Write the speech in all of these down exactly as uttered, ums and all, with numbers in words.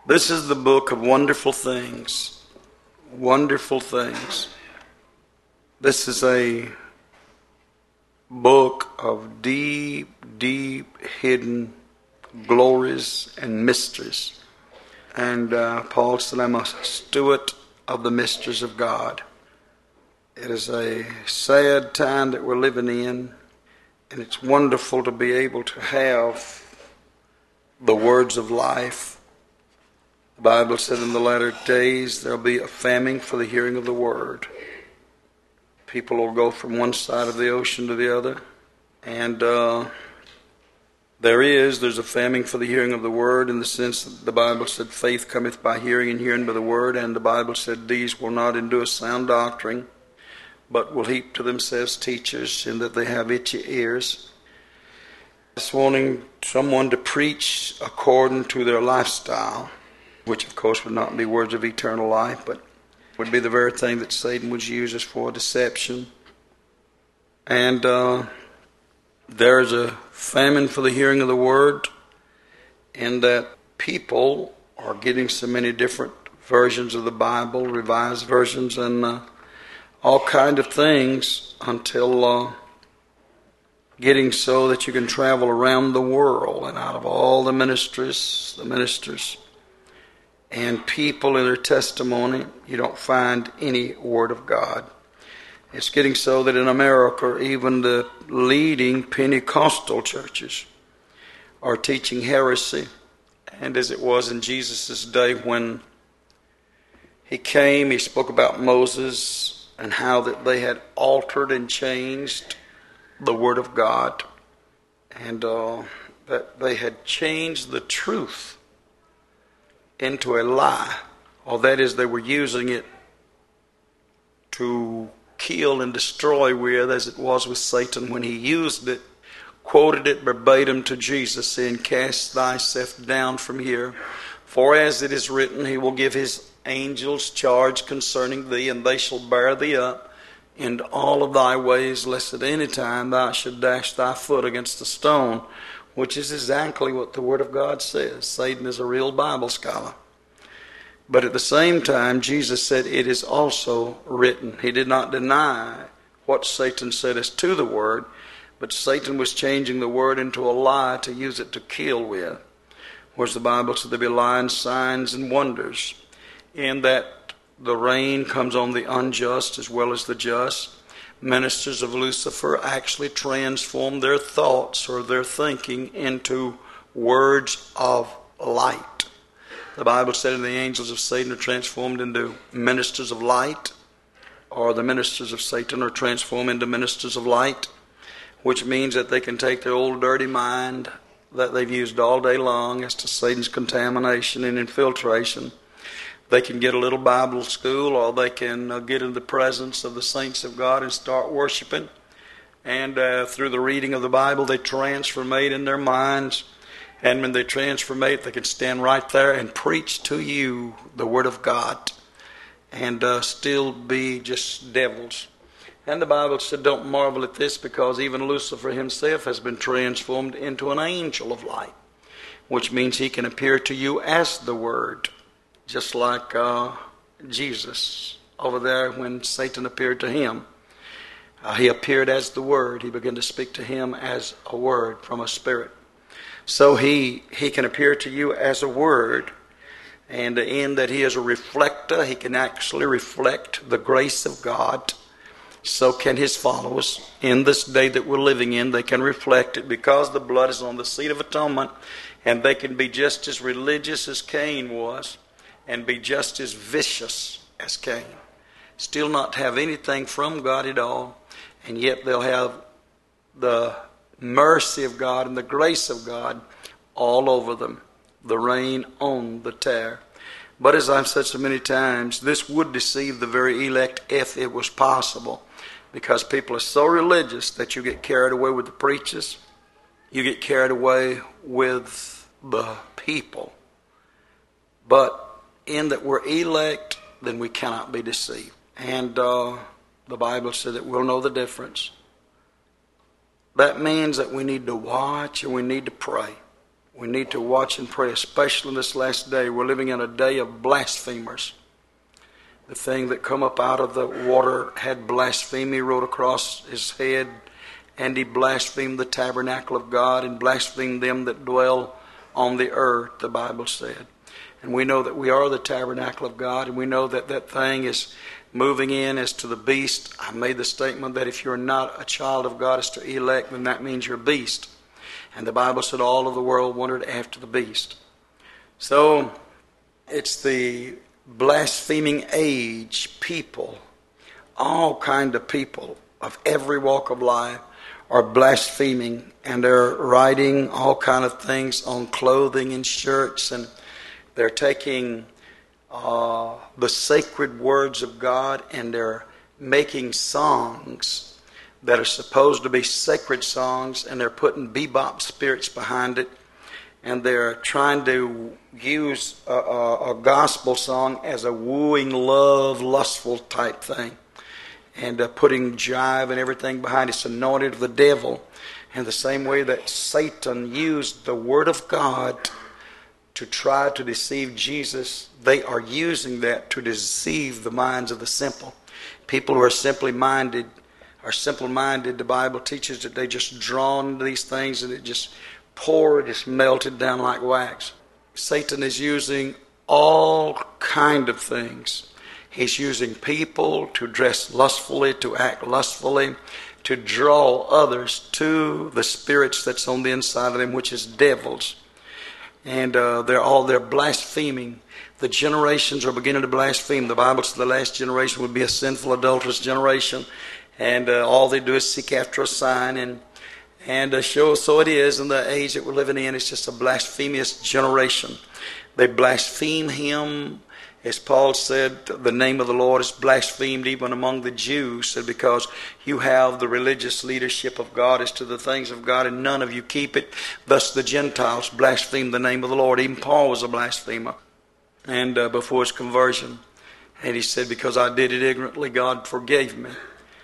This is the book of wonderful things. Wonderful things. This is a book of deep, deep hidden glories and mysteries. And uh, Paul said, I'm a steward of the mysteries of God. It is a sad time that we're living in, and it's wonderful to be able to have the words of life. The Bible said in the latter days there'll be a famine for the hearing of the word. People will go from one side of the ocean to the other. And uh, there is, there's a famine for the hearing of the word, in the sense that the Bible said faith cometh by hearing, and hearing by the word. And the Bible said these will not endure sound doctrine, but will heap to themselves teachers, in that they have itchy ears. Just wanting someone to preach according to their lifestyle, which of course would not be words of eternal life, but would be the very thing that Satan would use us for, deception. And uh, there's a famine for the hearing of the word, in that people are getting so many different versions of the Bible, revised versions, and uh, all kind of things, until uh, getting so that you can travel around the world, and out of all the ministries, the ministers, and people in their testimony, you don't find any word of God. It's getting so that in America, even the leading Pentecostal churches are teaching heresy. And as it was in Jesus' day, when he came, he spoke about Moses and how that they had altered and changed the word of God, and uh, that they had changed the truth into a lie, or that is, they were using it to kill and destroy with, as it was with Satan when he used it, quoted it verbatim to Jesus, saying, cast thyself down from here, for as it is written, he will give his angels charge concerning thee, and they shall bear thee up in all of thy ways, lest at any time thou should dash thy foot against a stone. Which is exactly what the Word of God says. Satan is a real Bible scholar. But at the same time, Jesus said, it is also written. He did not deny what Satan said as to the Word, but Satan was changing the Word into a lie to use it to kill with. Whereas the Bible said there be lying signs and wonders, in that the rain comes on the unjust as well as the just. Ministers of Lucifer actually transform their thoughts or their thinking into words of light. The Bible said that the angels of Satan are transformed into ministers of light, or the ministers of Satan are transformed into ministers of light, which means that they can take their old dirty mind that they've used all day long as to Satan's contamination and infiltration. They can get a little Bible school, or they can uh, get in the presence of the saints of God and start worshiping. And uh, through the reading of the Bible, they transformate in their minds. And when they transformate, they can stand right there and preach to you the Word of God, and uh, still be just devils. And the Bible said, don't marvel at this, because even Lucifer himself has been transformed into an angel of light, which means he can appear to you as the Word. Just like uh, Jesus over there when Satan appeared to him. Uh, he appeared as the Word. He began to speak to him as a word from a spirit. So he, he can appear to you as a word. And in that he is a reflector, he can actually reflect the grace of God. So can his followers. In this day that we're living in, they can reflect it, because the blood is on the seat of atonement. And they can be just as religious as Cain was, and be just as vicious as Cain. Still not have anything from God at all, and yet they'll have the mercy of God and the grace of God all over them. The rain on the tear. But as I've said so many times, this would deceive the very elect if it was possible, because people are so religious that you get carried away with the preachers. You get carried away with the people. But in that we're elect, then we cannot be deceived. And uh, the Bible said that we'll know the difference. That means that we need to watch and we need to pray. We need to watch and pray, especially in this last day. We're living in a day of blasphemers. The thing that come up out of the water had blasphemy wrote across his head, and he blasphemed the tabernacle of God and blasphemed them that dwell on the earth, the Bible said. And we know that we are the tabernacle of God, and we know that that thing is moving in as to the beast. I made the statement that if you're not a child of God as to elect, then that means you're a beast. And the Bible said all of the world wondered after the beast. So it's the blaspheming age. People, all kind of people of every walk of life are blaspheming, and they're writing all kind of things on clothing and shirts, and they're taking uh, the sacred words of God and they're making songs that are supposed to be sacred songs, and they're putting bebop spirits behind it, and they're trying to use a, a, a gospel song as a wooing, love, lustful type thing, and uh, putting jive and everything behind it. It's anointed of the devil. And the same way that Satan used the Word of God to try to deceive Jesus, they are using that to deceive the minds of the simple. People who are simply minded are simple-minded. The Bible teaches that they just drawn to these things and it just poured, just melted down like wax. Satan is using all kind of things. He's using people to dress lustfully, to act lustfully, to draw others to the spirits that's on the inside of them, which is devils. And uh, they're all they're blaspheming. The generations are beginning to blaspheme. The Bible says the last generation would be a sinful, adulterous generation. And uh, all they do is seek after a sign, and and uh, show. So it is in the age that we're living in. It's just a blasphemous generation. They blaspheme Him, as Paul said. The name of the Lord is blasphemed even among the Jews, said, because you have the religious leadership of God as to the things of God, and none of you keep it. Thus the Gentiles blaspheme the name of the Lord. Even Paul was a blasphemer, and uh, before his conversion, and he said, because I did it ignorantly, God forgave me.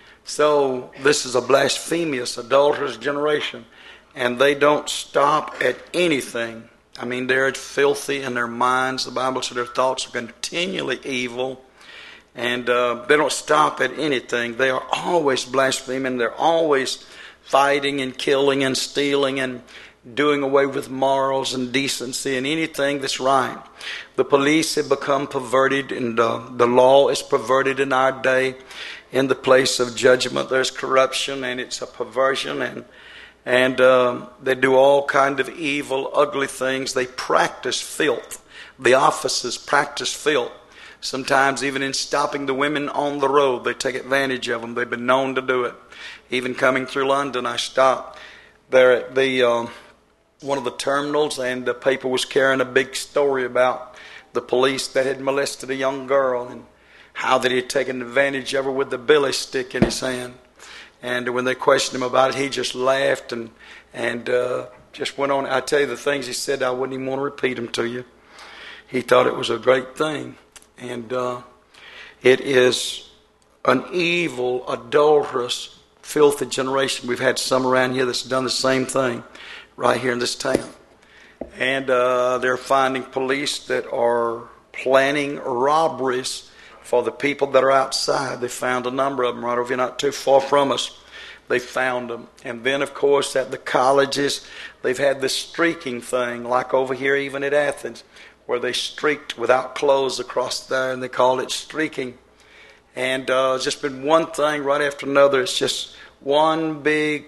So this is a blasphemous, adulterous generation, and they don't stop at anything. I mean, they're filthy in their minds. The Bible says their thoughts are continually evil, and uh, they don't stop at anything. They are always blaspheming. They're always fighting and killing and stealing and doing away with morals and decency and anything that's right. The police have become perverted, and uh, the law is perverted in our day. In the place of judgment, there's corruption, and it's a perversion, and and um, they do all kind of evil, ugly things. They practice filth. The officers practice filth. Sometimes even in stopping the women on the road, they take advantage of them. They've been known to do it. Even coming through London, I stopped there at the uh, one of the terminals, and the paper was carrying a big story about the police that had molested a young girl, and how that he had taken advantage of her with the billy stick in his hand. And when they questioned him about it, he just laughed and and uh, just went on. I tell you the things he said, I wouldn't even want to repeat them to you. He thought it was a great thing. And uh, it is an evil, adulterous, filthy generation. We've had some around here that's done the same thing right here in this town. And uh, they're finding police that are planning robberies for the people that are outside. They found a number of them right over here, not too far from us. They found them. And then, of course, at the colleges, they've had this streaking thing, like over here even at Athens, where they streaked without clothes across there, and they call it streaking. And uh, it's just been one thing right after another. It's just one big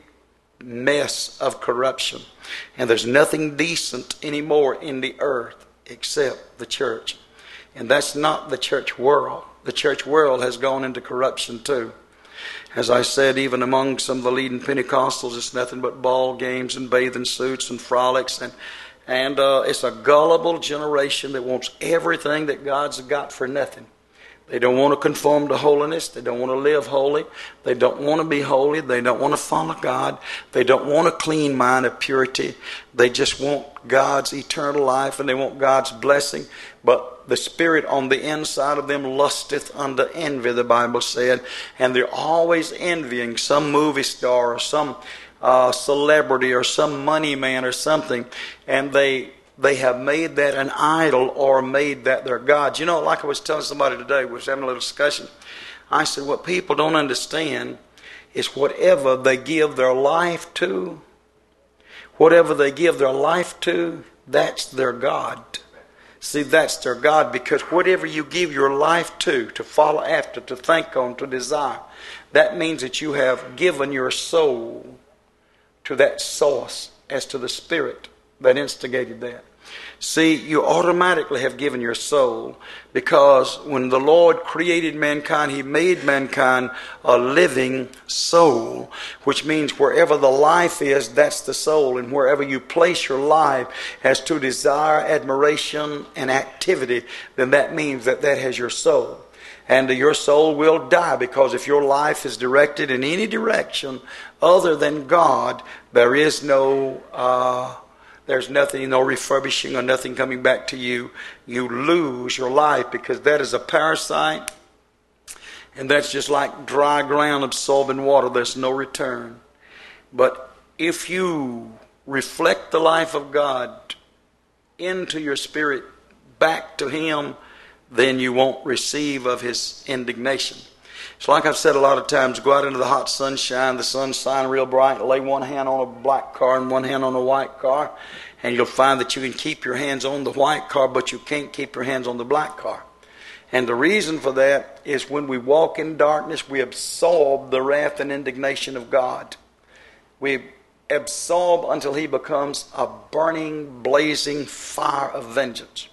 mess of corruption. And there's nothing decent anymore in the earth except the church. And that's not the church world. The church world has gone into corruption too. As I said, even among some of the leading Pentecostals, it's nothing but ball games and bathing suits and frolics. And, and uh, it's a gullible generation that wants everything that God's got for nothing. They don't want to conform to holiness. They don't want to live holy. They don't want to be holy. They don't want to follow God. They don't want a clean mind of purity. They just want God's eternal life, and they want God's blessing. But the spirit on the inside of them lusteth unto envy, the Bible said. And they're always envying some movie star or some uh, celebrity or some money man or something, and they they have made that an idol or made that their God. You know, like I was telling somebody today, we was having a little discussion. I said, what people don't understand is whatever they give their life to, whatever they give their life to, that's their God. See, that's their God, because whatever you give your life to, to follow after, to think on, to desire, that means that you have given your soul to that source as to the Spirit that instigated that. See, you automatically have given your soul, because when the Lord created mankind, He made mankind a living soul, which means wherever the life is, that's the soul. And wherever you place your life as to desire, admiration, and activity, then that means that that has your soul. And your soul will die, because if your life is directed in any direction other than God, there is no... Uh, There's nothing, no refurbishing or nothing coming back to you. You lose your life, because that is a parasite. And that's just like dry ground absorbing water. There's no return. But if you reflect the life of God into your spirit, back to Him, then you won't receive of His indignation. So like I've said a lot of times, go out into the hot sunshine, the sun's shining real bright, lay one hand on a black car and one hand on a white car, and you'll find that you can keep your hands on the white car, but you can't keep your hands on the black car. And the reason for that is when we walk in darkness, we absorb the wrath and indignation of God. We absorb until He becomes a burning, blazing fire of vengeance.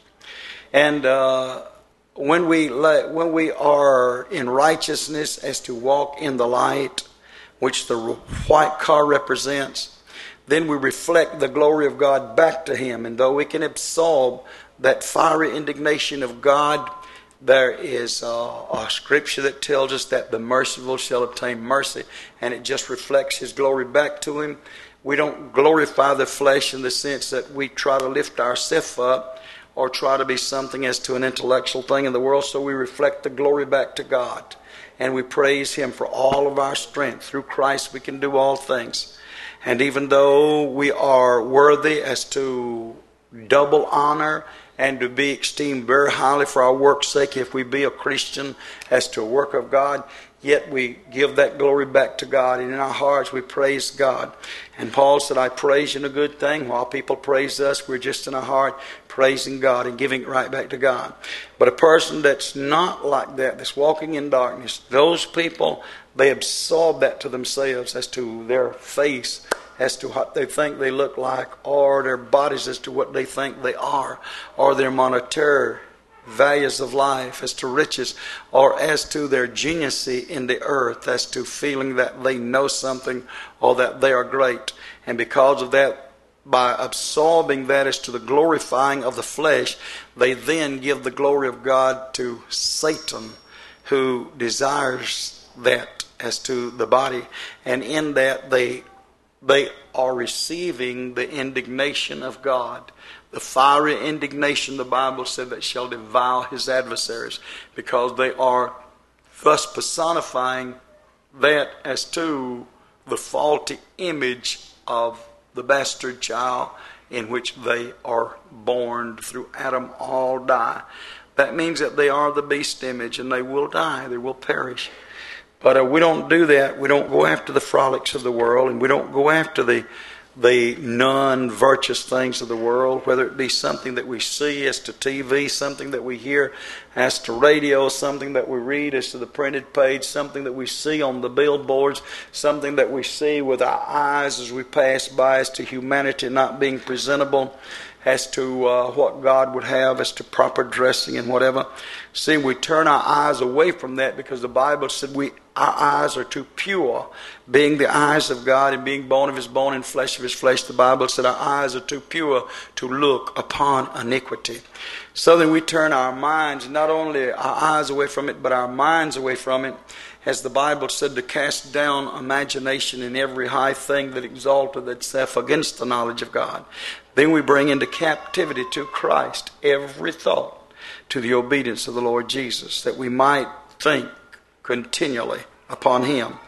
And uh When we when we are in righteousness as to walk in the light, which the white car represents, then we reflect the glory of God back to Him. And though we can absorb that fiery indignation of God, there is a, a scripture that tells us that the merciful shall obtain mercy, and it just reflects His glory back to Him. We don't glorify the flesh in the sense that we try to lift ourselves up or try to be something as to an intellectual thing in the world, so we reflect the glory back to God. And we praise Him for all of our strength. Through Christ we can do all things. And even though we are worthy as to double honor and to be esteemed very highly for our work's sake, if we be a Christian as to a work of God, yet we give that glory back to God, and in our hearts we praise God. And Paul said, I praise you in a good thing. While people praise us, we're just in our heart praising God and giving it right back to God. But a person that's not like that, that's walking in darkness, those people, they absorb that to themselves as to their face, as to what they think they look like, or their bodies as to what they think they are, or their monetary values of life, as to riches, or as to their geniusy in the earth, as to feeling that they know something or that they are great. And because of that, by absorbing that as to the glorifying of the flesh, they then give the glory of God to Satan, who desires that as to the body. And in that they they are receiving the indignation of God. The fiery indignation, the Bible said, that shall devour His adversaries, because they are thus personifying that as to the faulty image of the bastard child in which they are born. Through Adam all die. That means that they are the beast image, and they will die, they will perish. But uh, we don't do that. We don't go after the frolics of the world, and we don't go after the the non-virtuous things of the world, whether it be something that we see as to T V, something that we hear as to radio, something that we read as to the printed page, something that we see on the billboards, something that we see with our eyes as we pass by as to humanity not being presentable, as to uh, what God would have as to proper dressing and whatever. See, we turn our eyes away from that, because the Bible said we our eyes are too pure. Being the eyes of God and being bone of His bone and flesh of His flesh, the Bible said our eyes are too pure to look upon iniquity. So then we turn our minds, not only our eyes away from it, but our minds away from it. As the Bible said, to cast down imagination in every high thing that exalteth itself against the knowledge of God. Then we bring into captivity to Christ every thought to the obedience of the Lord Jesus, that we might think continually upon Him.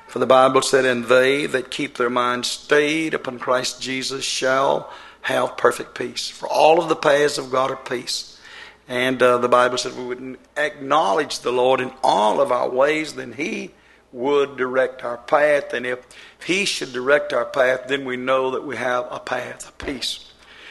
For the Bible said, and they that keep their minds stayed upon Christ Jesus shall have perfect peace. For all of the paths of God are peace. And uh, the Bible said we would acknowledge the Lord in all of our ways, then He would direct our path. And if He should direct our path, then we know that we have a path of peace.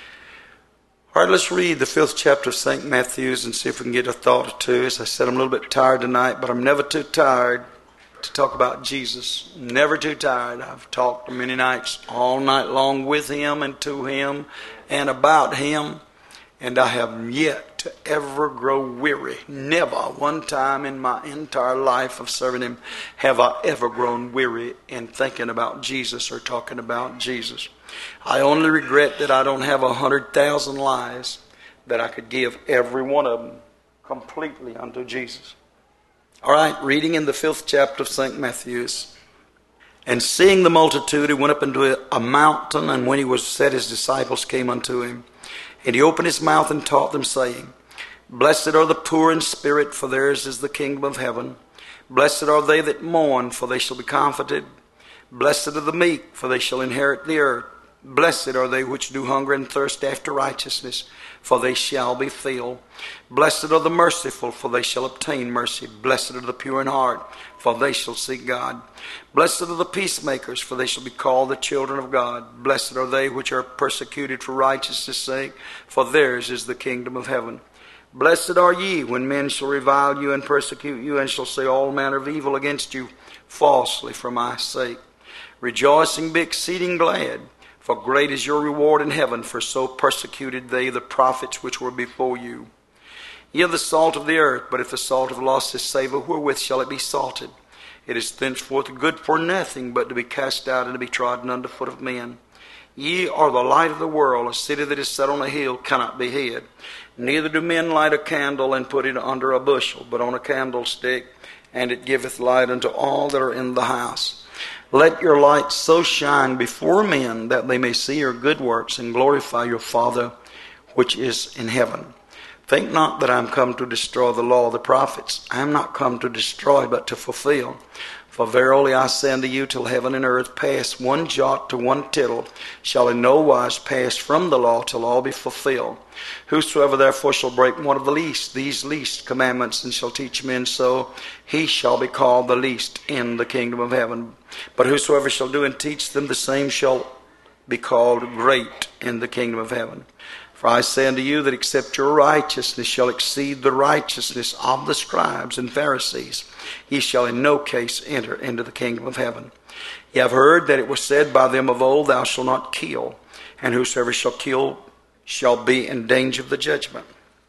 All right, let's read the fifth chapter of Saint Matthew's and see if we can get a thought or two. As I said, I'm a little bit tired tonight, but I'm never too tired to talk about Jesus. Never too tired. I've talked many nights, all night long with Him and to Him and about Him. And I have yet to ever grow weary. Never one time in my entire life of serving Him have I ever grown weary in thinking about Jesus or talking about Jesus. I only regret that I don't have a hundred thousand lives that I could give every one of them completely unto Jesus. All right, reading in the fifth chapter of Saint Matthew's. And seeing the multitude, He went up into a mountain, and when He was set, His disciples came unto Him. And He opened His mouth and taught them, saying, Blessed are the poor in spirit, for theirs is the kingdom of heaven. Blessed are they that mourn, for they shall be comforted. Blessed are the meek, for they shall inherit the earth. Blessed are they which do hunger and thirst after righteousness, for they shall be filled. Blessed are the merciful, for they shall obtain mercy. Blessed are the pure in heart, for they shall see God. Blessed are the peacemakers, for they shall be called the children of God. Blessed are they which are persecuted for righteousness' sake, for theirs is the kingdom of heaven. Blessed are ye when men shall revile you and persecute you, and shall say all manner of evil against you falsely for my sake. Rejoicing, be exceeding glad, for great is your reward in heaven, for so persecuted they the prophets which were before you. Ye are the salt of the earth, but if the salt have lost its savour, wherewith shall it be salted? It is thenceforth good for nothing, but to be cast out and to be trodden under foot of men. Ye are the light of the world. A city that is set on a hill cannot be hid. Neither do men light a candle and put it under a bushel, but on a candlestick, and it giveth light unto all that are in the house. Let your light so shine before men that they may see your good works and glorify your Father which is in heaven. Think not that I am come to destroy the law of the prophets. I am not come to destroy, but to fulfill. For verily I say unto you, till heaven and earth pass one jot to one tittle, shall in no wise pass from the law till all be fulfilled. Whosoever therefore shall break one of the least, these least commandments, and shall teach men so, he shall be called the least in the kingdom of heaven. But whosoever shall do and teach them, the same shall be called great in the kingdom of heaven. For I say unto you that except your righteousness shall exceed the righteousness of the scribes and Pharisees, ye shall in no case enter into the kingdom of heaven. Ye have heard that it was said by them of old, Thou shalt not kill, and whosoever shall kill shall be in danger of the judgment.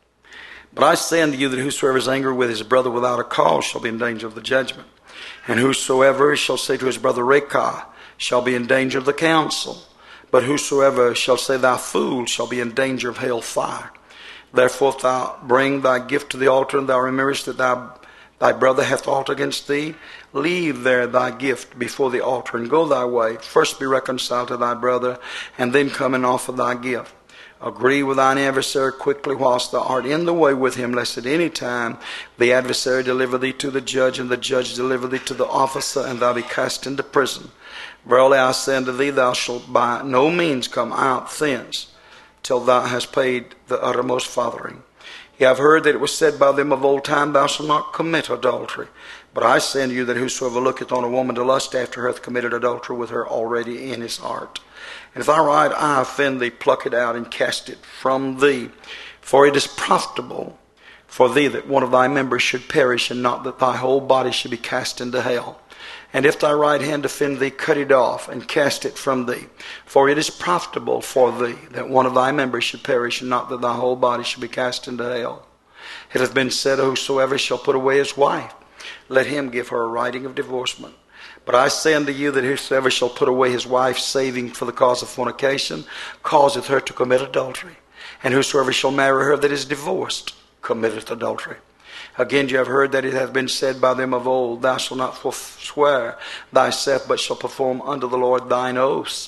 But I say unto you that whosoever is angry with his brother without a cause shall be in danger of the judgment. And whosoever shall say to his brother, Raca, shall be in danger of the council. But whosoever shall say, Thou fool, shall be in danger of hell fire. Therefore if thou bring thy gift to the altar, and thou rememberest that thy, thy brother hath aught against thee, leave there thy gift before the altar, and go thy way. First be reconciled to thy brother, and then come and offer thy gift. Agree with thine adversary quickly whilst thou art in the way with him, lest at any time the adversary deliver thee to the judge, and the judge deliver thee to the officer, and thou be cast into prison. Verily I say unto thee, thou shalt by no means come out thence, till thou hast paid the uttermost farthing. Ye have heard that it was said by them of old time, Thou shalt not commit adultery. But I say unto you that whosoever looketh on a woman to lust after her hath committed adultery with her already in his heart. And if thy right eye offend thee, pluck it out and cast it from thee. For it is profitable for thee that one of thy members should perish, and not that thy whole body should be cast into hell. And if thy right hand offend thee, cut it off and cast it from thee. For it is profitable for thee that one of thy members should perish, and not that thy whole body should be cast into hell. It hath been said, Whosoever shall put away his wife, let him give her a writing of divorcement. But I say unto you that whosoever shall put away his wife, saving for the cause of fornication, causeth her to commit adultery. And whosoever shall marry her that is divorced, committeth adultery. Again, you have heard that it hath been said by them of old, Thou shalt not forswear thyself, but shall perform unto the Lord thine oaths.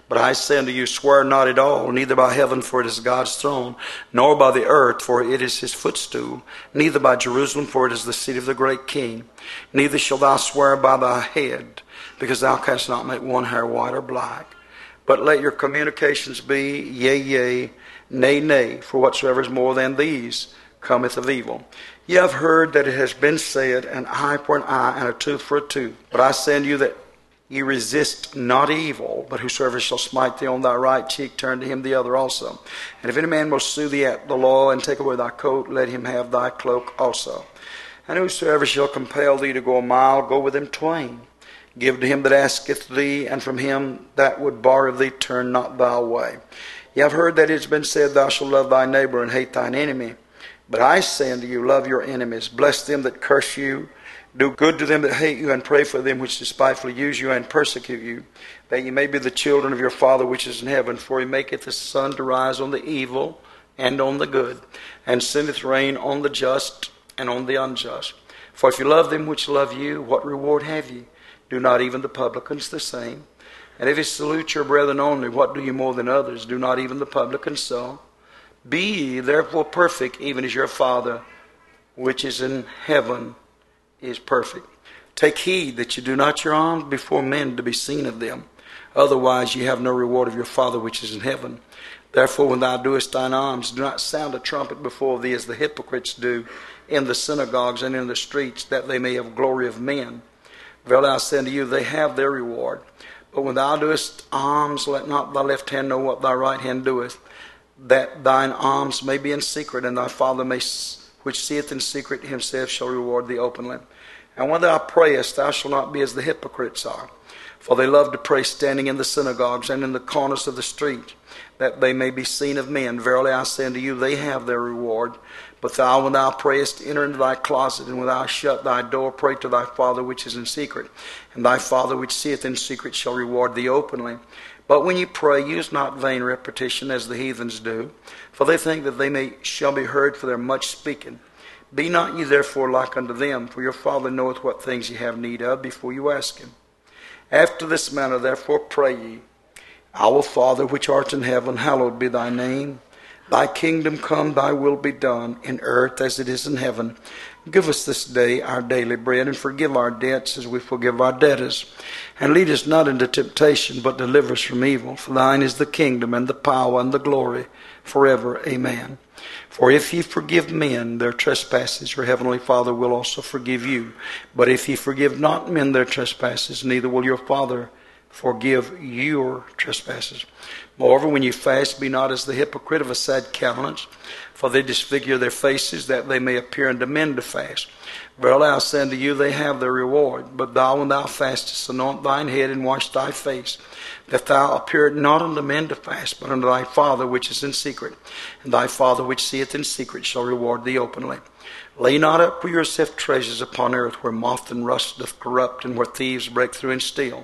But I say unto you, swear not at all, neither by heaven, for it is God's throne, nor by the earth, for it is his footstool, neither by Jerusalem, for it is the seat of the great king. Neither shalt thou swear by thy head, because thou canst not make one hair white or black. But let your communications be yea, yea, nay, nay, for whatsoever is more than these cometh of evil. Ye have heard that it has been said, an eye for an eye, and a tooth for a tooth. But I say unto you that ye resist not evil, but whosoever shall smite thee on thy right cheek, turn to him the other also. And if any man will sue thee at the law, and take away thy coat, let him have thy cloak also. And whosoever shall compel thee to go a mile, go with him twain. Give to him that asketh thee, and from him that would borrow thee, turn not thou away. Ye have heard that it has been said, thou shalt love thy neighbor and hate thine enemy. But I say unto you, love your enemies, bless them that curse you, do good to them that hate you, and pray for them which despitefully use you and persecute you, that ye may be the children of your Father which is in heaven. For he maketh the sun to rise on the evil and on the good, and sendeth rain on the just and on the unjust. For if you love them which love you, what reward have ye? Do not even the publicans the same? And if you salute your brethren only, what do you more than others? Do not even the publicans so? Be ye therefore perfect, even as your Father which is in heaven is perfect. Take heed that you do not your alms before men to be seen of them. Otherwise ye have no reward of your Father which is in heaven. Therefore when thou doest thine alms, do not sound a trumpet before thee, as the hypocrites do in the synagogues and in the streets, that they may have glory of men. Verily I say unto you, they have their reward. But when thou doest alms, let not thy left hand know what thy right hand doeth, that thine alms may be in secret, and thy Father may, which seeth in secret, himself shall reward thee openly. And when thou prayest, thou shalt not be as the hypocrites are, for they love to pray standing in the synagogues and in the corners of the street, that they may be seen of men. Verily I say unto you, they have their reward. But thou, when thou prayest, enter into thy closet, and when thou shut thy door, pray to thy Father which is in secret, and thy Father which seeth in secret shall reward thee openly. But when ye pray, use not vain repetition, as the heathens do, for they think that they may shall be heard for their much speaking. Be not ye therefore like unto them, for your Father knoweth what things ye have need of before you ask him. After this manner therefore pray ye, Our Father which art in heaven, hallowed be thy name. Thy kingdom come, thy will be done, in earth as it is in heaven. Give us this day our daily bread, and forgive our debts as we forgive our debtors. And lead us not into temptation, but deliver us from evil. For thine is the kingdom, and the power, and the glory, forever. Amen. For if ye forgive men their trespasses, your heavenly Father will also forgive you. But if ye forgive not men their trespasses, neither will your Father forgive your trespasses. Moreover, when you fast, be not as the hypocrite of a sad countenance, for they disfigure their faces, that they may appear unto men to fast. Verily I say unto you, they have their reward. But thou, when thou fastest, anoint thine head and wash thy face, that thou appear not unto men to fast, but unto thy Father which is in secret. And thy Father which seeth in secret shall reward thee openly. Lay not up for yourself treasures upon earth, where moth and rust doth corrupt, and where thieves break through and steal.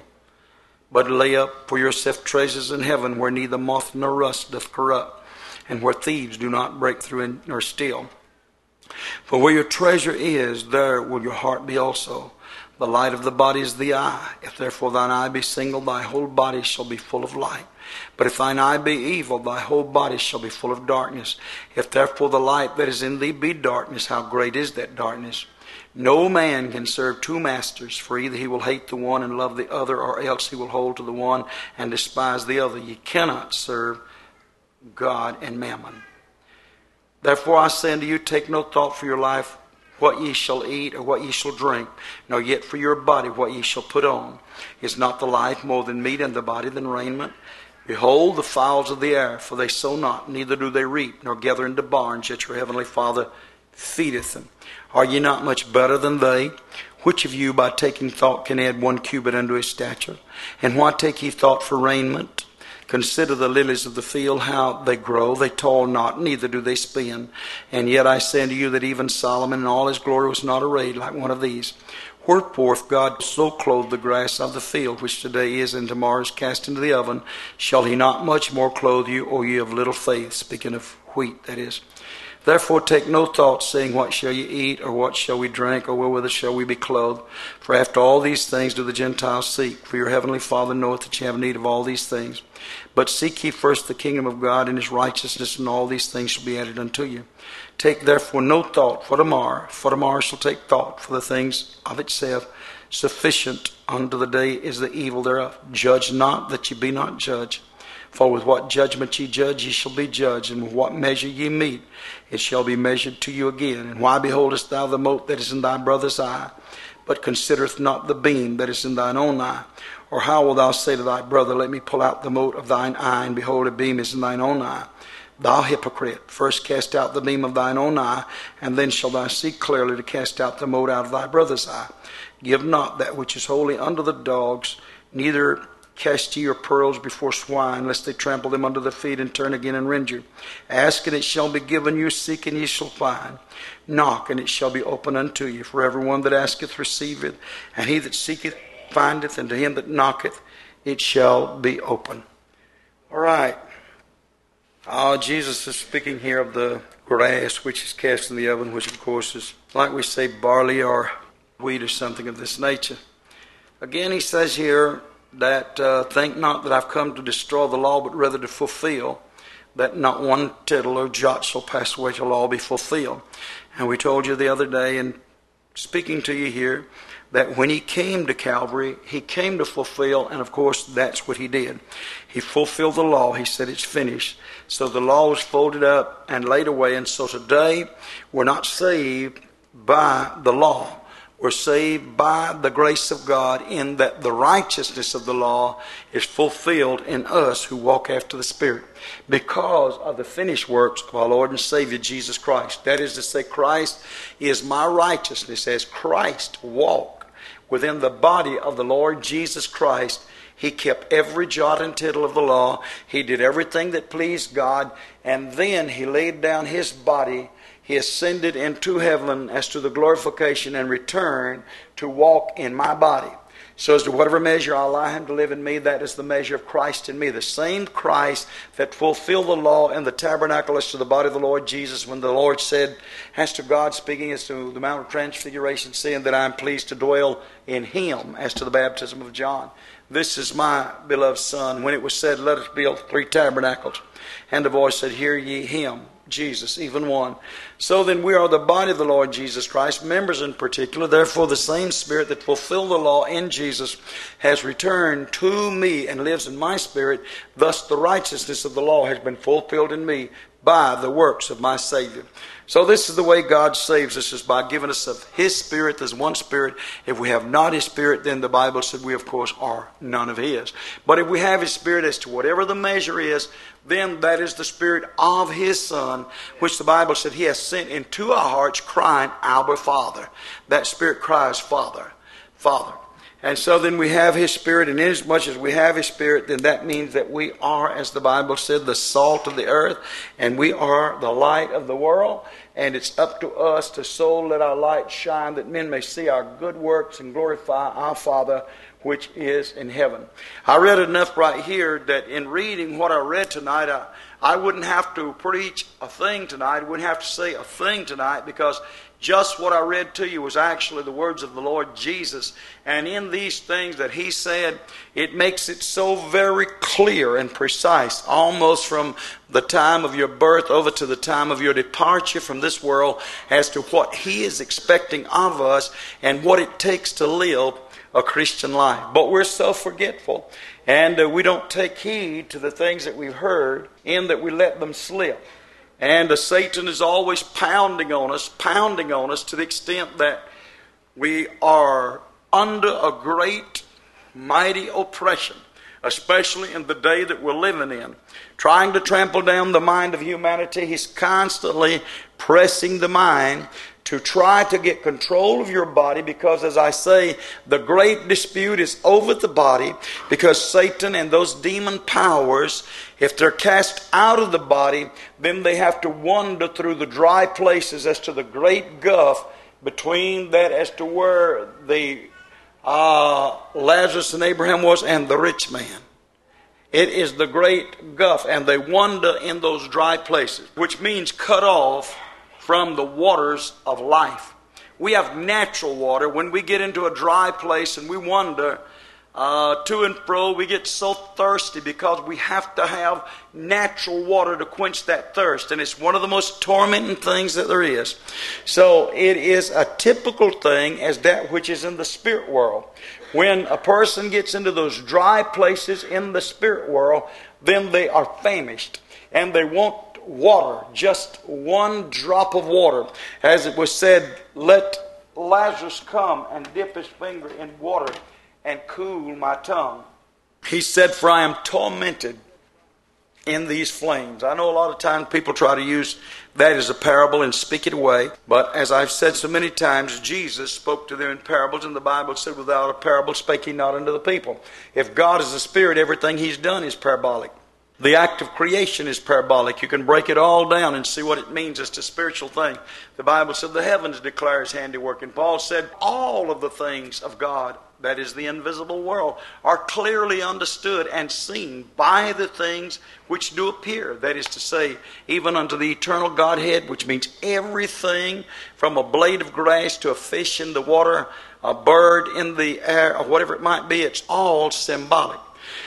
But lay up for yourself treasures in heaven, where neither moth nor rust doth corrupt, and where thieves do not break through nor steal. For where your treasure is, there will your heart be also. The light of the body is the eye. If therefore thine eye be single, thy whole body shall be full of light. But if thine eye be evil, thy whole body shall be full of darkness. If therefore the light that is in thee be darkness, how great is that darkness? No man can serve two masters, for either he will hate the one and love the other, or else he will hold to the one and despise the other. Ye cannot serve God and mammon. Therefore I say unto you, take no thought for your life, what ye shall eat or what ye shall drink, nor yet for your body what ye shall put on. Is not the life more than meat, and the body than raiment? Behold the fowls of the air, for they sow not, neither do they reap, nor gather into barns, yet your heavenly Father feedeth them. Are ye not much better than they? Which of you by taking thought can add one cubit unto his stature? And why take ye thought for raiment? Consider the lilies of the field, how they grow. They toil not, neither do they spin. And yet I say unto you that even Solomon in all his glory was not arrayed like one of these. Wherefore, if God so clothe the grass of the field, which today is and tomorrow is cast into the oven, shall he not much more clothe you, O ye of little faith? Speaking of wheat, that is. Therefore take no thought, saying, what shall ye eat, or what shall we drink, or wherewith shall we be clothed? For after all these things do the Gentiles seek. For your heavenly Father knoweth that ye have need of all these things. But seek ye first the kingdom of God and his righteousness, and all these things shall be added unto you. Take therefore no thought for tomorrow, for tomorrow shall take thought for the things of itself. Sufficient unto the day is the evil thereof. Judge not, that ye be not judged. For with what judgment ye judge, ye shall be judged, and with what measure ye mete, it shall be measured to you again. And why beholdest thou the mote that is in thy brother's eye, but considerest not the beam that is in thine own eye? Or how wilt thou say to thy brother, let me pull out the mote of thine eye, and behold, a beam is in thine own eye? Thou hypocrite, first cast out the beam of thine own eye, and then shalt thou see clearly to cast out the mote out of thy brother's eye. Give not that which is holy unto the dogs, neither cast ye your pearls before swine, lest they trample them under the feet, and turn again and rend you. Ask, and it shall be given you. Seek, and ye shall find. Knock, and it shall be opened unto you. For every one that asketh receiveth, and he that seeketh findeth, and to him that knocketh it shall be open. All right. Oh, Jesus is speaking here of the grass which is cast in the oven, which of course is, like we say, barley or wheat or something of this nature. Again, he says here that uh, think not that I've come to destroy the law, but rather to fulfill, that not one tittle or jot shall pass away till all be fulfilled. And we told you the other day in speaking to you here that when he came to Calvary, he came to fulfill, and of course that's what he did. He fulfilled the law. He said it's finished. So the law was folded up and laid away, and so today we're not saved by the law. We're saved by the grace of God, in that the righteousness of the law is fulfilled in us who walk after the Spirit, because of the finished works of our Lord and Savior Jesus Christ. That is to say, Christ is my righteousness. As Christ walked within the body of the Lord Jesus Christ, he kept every jot and tittle of the law. He did everything that pleased God, and then he laid down his body. He ascended into heaven as to the glorification, and returned to walk in my body. So as to whatever measure I allow him to live in me, that is the measure of Christ in me. The same Christ that fulfilled the law in the tabernacle as to the body of the Lord Jesus, when the Lord said, as to God speaking as to the Mount of Transfiguration, saying that I am pleased to dwell in him, as to the baptism of John. This is my beloved Son. When it was said, let us build three tabernacles, and the voice said, hear ye him, Jesus, even one. So then we are the body of the Lord Jesus Christ, members in particular. Therefore the same Spirit that fulfilled the law in Jesus has returned to me and lives in my spirit. Thus the righteousness of the law has been fulfilled in me by the works of my Savior. So this is the way God saves us, is by giving us of his Spirit. There's one Spirit. If we have not his Spirit, then the Bible said we, of course, are none of his. But if we have his Spirit, as to whatever the measure is, then that is the Spirit of his Son, which the Bible said he has sent into our hearts, crying, Abba, Father. That Spirit cries, Father, Father. And so then we have his Spirit, and inasmuch as we have his Spirit, then that means that we are, as the Bible said, the salt of the earth, and we are the light of the world. And it's up to us to so let our light shine, that men may see our good works and glorify our Father which is in heaven. I read enough right here that in reading what I read tonight, I, I wouldn't have to preach a thing tonight. I wouldn't have to say a thing tonight, because just what I read to you was actually the words of the Lord Jesus. And in these things that he said, it makes it so very clear and precise, almost from the time of your birth over to the time of your departure from this world, as to what he is expecting of us and what it takes to live a Christian life. But we're so forgetful, and uh, we don't take heed to the things that we've heard, in that we let them slip. And uh, Satan is always pounding on us, pounding on us to the extent that we are under a great, mighty oppression, especially in the day that we're living in. Trying to trample down the mind of humanity, he's constantly pressing the mind to try to get control of your body, because, as I say, the great dispute is over the body, because Satan and those demon powers, if they're cast out of the body, then they have to wander through the dry places as to the great gulf between that, as to where the uh, Lazarus and Abraham was, and the rich man. It is the great gulf, and they wander in those dry places, which means cut off from the waters of life. We have natural water. When we get into a dry place and we wander uh, to and fro, we get so thirsty because we have to have natural water to quench that thirst. And it's one of the most tormenting things that there is. So it is a typical thing as that which is in the spirit world. When a person gets into those dry places in the spirit world, then they are famished and they want water, just one drop of water. As it was said, let Lazarus come and dip his finger in water and cool my tongue. He said, for I am tormented in these flames. I know a lot of times people try to use that as a parable and speak it away. But as I've said so many times, Jesus spoke to them in parables, and the Bible said, without a parable spake he not unto the people. If God is a spirit, everything he's done is parabolic. The act of creation is parabolic. You can break it all down and see what it means as to spiritual thing. The Bible said the heavens declare his handiwork. And Paul said all of the things of God, that is the invisible world, are clearly understood and seen by the things which do appear. That is to say, even unto the eternal Godhead, which means everything from a blade of grass to a fish in the water, a bird in the air, or whatever it might be, it's all symbolic.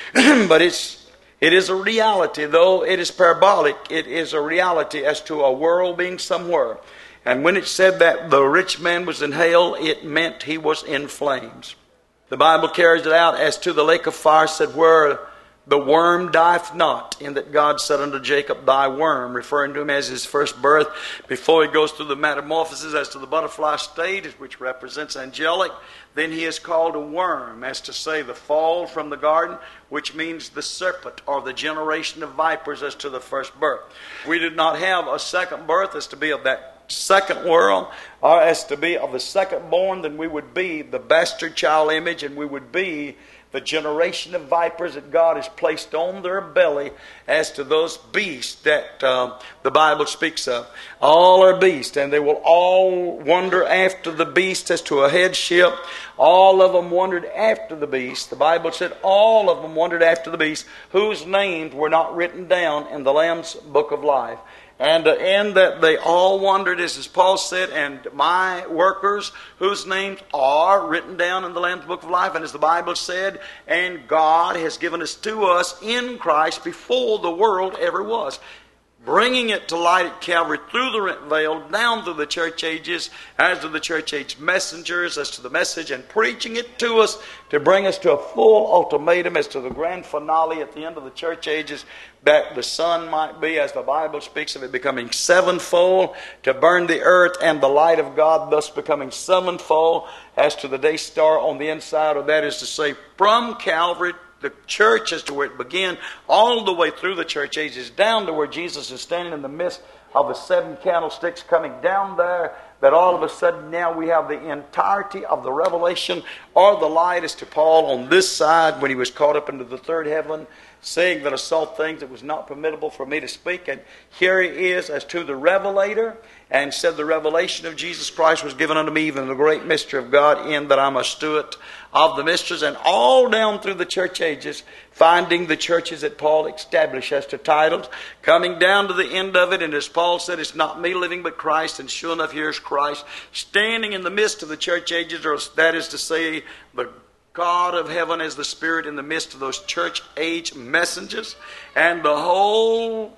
But it's It is a reality, though it is parabolic, it is a reality as to a world being somewhere. And when it said that the rich man was in hell, it meant he was in flames. The Bible carries it out as to the lake of fire, said, where the worm dieth not, in that God said unto Jacob, thy worm, referring to him as his first birth, before he goes through the metamorphosis as to the butterfly state, which represents angelic. Then he is called a worm, as to say the fall from the garden, which means the serpent or the generation of vipers as to the first birth. We did not have a second birth as to be of that second world, or as to be of the second born, then we would be the bastard child image, and we would be the generation of vipers that God has placed on their belly as to those beasts that uh, the Bible speaks of. All are beasts, and they will all wander after the beast as to a headship. All of them wandered after the beast. The Bible said all of them wandered after the beast, whose names were not written down in the Lamb's book of life. And uh, in that they all wandered, as Paul said, and my workers, whose names are written down in the Lamb's book of life. And as the Bible said, and God has given us to us in Christ before the world ever was. Bringing it to light at Calvary through the rent veil, down through the church ages, as to the church age messengers, as to the message, and preaching it to us to bring us to a full ultimatum as to the grand finale at the end of the church ages, that the sun might be, as the Bible speaks of it, becoming sevenfold, to burn the earth, and the light of God thus becoming sevenfold, as to the day star on the inside, or that is to say, from Calvary, the church as to where it began, all the way through the church ages, down to where Jesus is standing in the midst of the seven candlesticks coming down there, that all of a sudden now we have the entirety of the revelation or the light as to Paul on this side when he was caught up into the third heaven, saying that I saw things that was not permissible for me to speak. And here he is as to the revelator, and said the revelation of Jesus Christ was given unto me, even the great mystery of God, in that I'm a steward of the mysteries. And all down through the church ages, finding the churches that Paul established as to titles, coming down to the end of it, and as Paul said, it's not me living but Christ, and sure enough here's Christ standing in the midst of the church ages, or that is to say, the God of heaven as the Spirit in the midst of those church age messengers, and the whole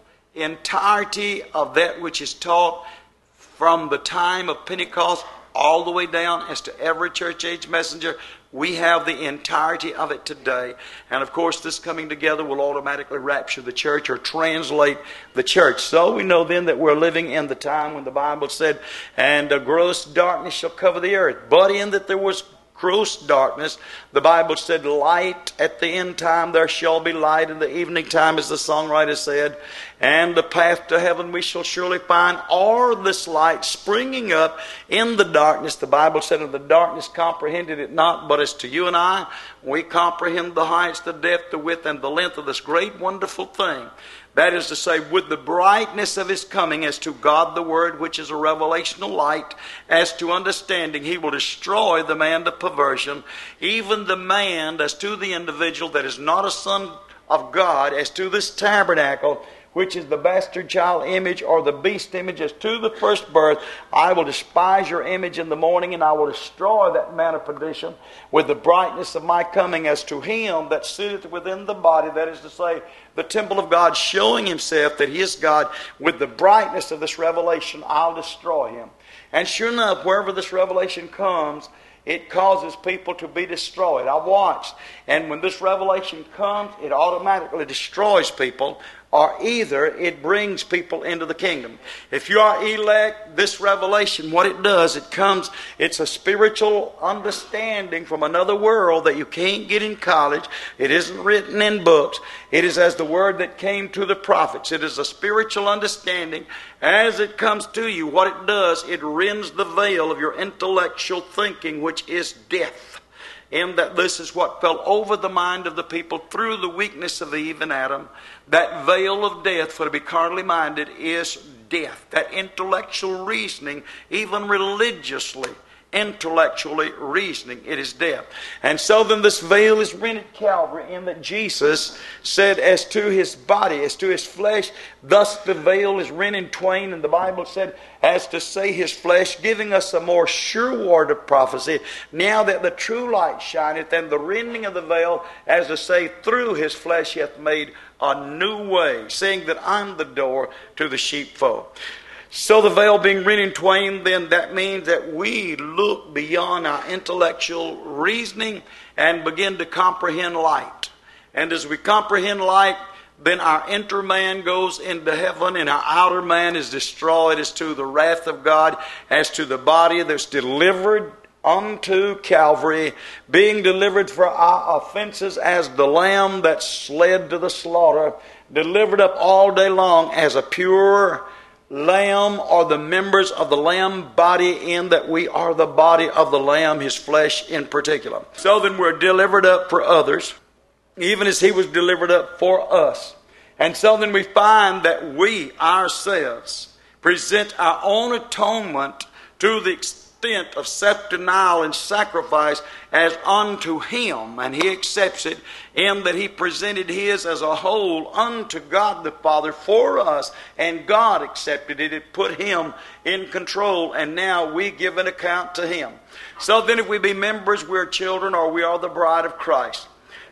entirety of that which is taught from the time of Pentecost all the way down as to every church age messenger. We have the entirety of it today. And of course, this coming together will automatically rapture the church or translate the church. So we know then that we're living in the time when the Bible said, and a gross darkness shall cover the earth. But in that there was gross darkness, the Bible said, light at the end time there shall be light in the evening time, as the songwriter said, and the path to heaven we shall surely find, or this light springing up in the darkness. The Bible said, and the darkness comprehended it not, but as to you and I, we comprehend the heights, the depth, the width, and the length of this great wonderful thing. That is to say, with the brightness of His coming, as to God the Word, which is a revelational light, as to understanding, He will destroy the man of perversion, even the man as to the individual that is not a son of God, as to this tabernacle, which is the bastard child image or the beast image, as to the first birth, I will despise your image in the morning, and I will destroy that man of perdition with the brightness of my coming. As to him that sitteth within the body, that is to say, the temple of God, showing himself that he is God, with the brightness of this revelation, I'll destroy him. And sure enough, wherever this revelation comes, it causes people to be destroyed. I've watched. And when this revelation comes, it automatically destroys people, or either it brings people into the kingdom. If you are elect, this revelation, what it does, it comes, it's a spiritual understanding from another world that you can't get in college. It isn't written in books. It is as the word that came to the prophets. It is a spiritual understanding. As it comes to you, what it does, it rends the veil of your intellectual thinking, which is death. In that this is what fell over the mind of the people through the weakness of Eve and Adam. That veil of death, for to be carnally minded, is death. That intellectual reasoning, even religiously, intellectually reasoning, it is death. And so then this veil is rent at Calvary, in that Jesus said, as to his body, as to his flesh, thus the veil is rent in twain. And the Bible said, as to say his flesh, giving us a more sure word of prophecy, now that the true light shineth, and the rending of the veil, as to say, through his flesh hath made a new way, saying that I'm the door to the sheepfold. So the veil being rent in twain, then that means that we look beyond our intellectual reasoning and begin to comprehend light. And as we comprehend light, then our inner man goes into heaven, and our outer man is destroyed as to the wrath of God, as to the body that's delivered unto Calvary, being delivered for our offenses as the lamb that's led to the slaughter, delivered up all day long as a pure lamb, or the members of the lamb body, in that we are the body of the lamb, his flesh in particular. So then we're delivered up for others, even as he was delivered up for us. And so then we find that we ourselves present our own atonement to the extent of self-denial and sacrifice as unto him, and he accepts it, in that he presented his as a whole unto God the Father for us, and God accepted it. It put him in control, and now we give an account to him. So then if we be members, we're children, or we are the bride of Christ.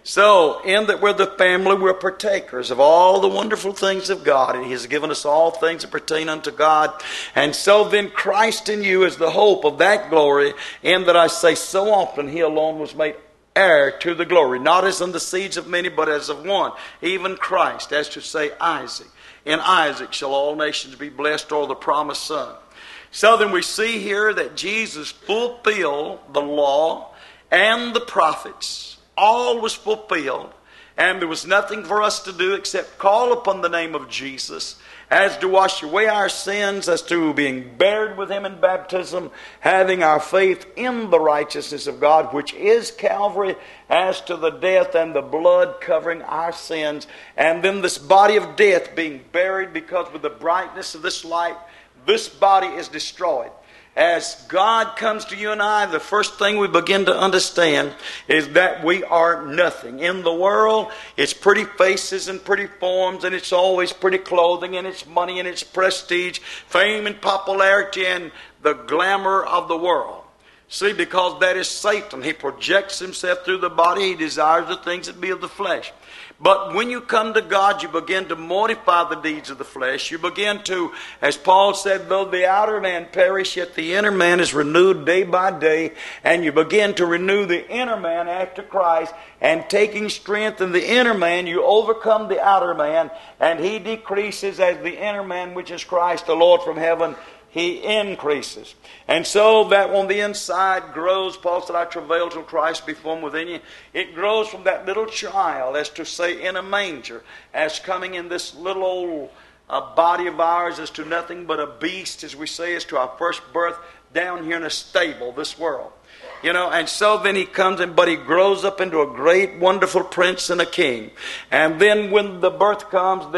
So, in that we're the family, we're partakers of all the wonderful things of God, and he has given us all things that pertain unto God. And so then Christ in you is the hope of that glory, in that I say so often he alone was made heir to the glory, not as in the seeds of many, but as of one, even Christ, as to say Isaac. In Isaac shall all nations be blessed, or the promised son. So then we see here that Jesus fulfilled the law and the prophets. All was fulfilled, and there was nothing for us to do except call upon the name of Jesus, as to wash away our sins, as to being buried with him in baptism, having our faith in the righteousness of God, which is Calvary, as to the death and the blood covering our sins, and then this body of death being buried, because with the brightness of this light, this body is destroyed. As God comes to you and I, the first thing we begin to understand is that we are nothing. In the world, it's pretty faces and pretty forms, and it's always pretty clothing, and it's money, and it's prestige, fame and popularity, and the glamour of the world. See, because that is Satan. He projects himself through the body. He desires the things that be of the flesh. But when you come to God, you begin to mortify the deeds of the flesh. You begin to, as Paul said, though the outer man perish, yet the inner man is renewed day by day. And you begin to renew the inner man after Christ. And taking strength in the inner man, you overcome the outer man. And he decreases as the inner man, which is Christ, the Lord from heaven, he increases. And so that on the inside grows. Paul said, I travail till Christ be formed within you. It grows from that little child, as to say in a manger, as coming in this little old uh, body of ours, as to nothing but a beast, as we say, as to our first birth down here in a stable, this world. You know, and so then he comes in, but he grows up into a great, wonderful prince and a king. And then when the birth comes, then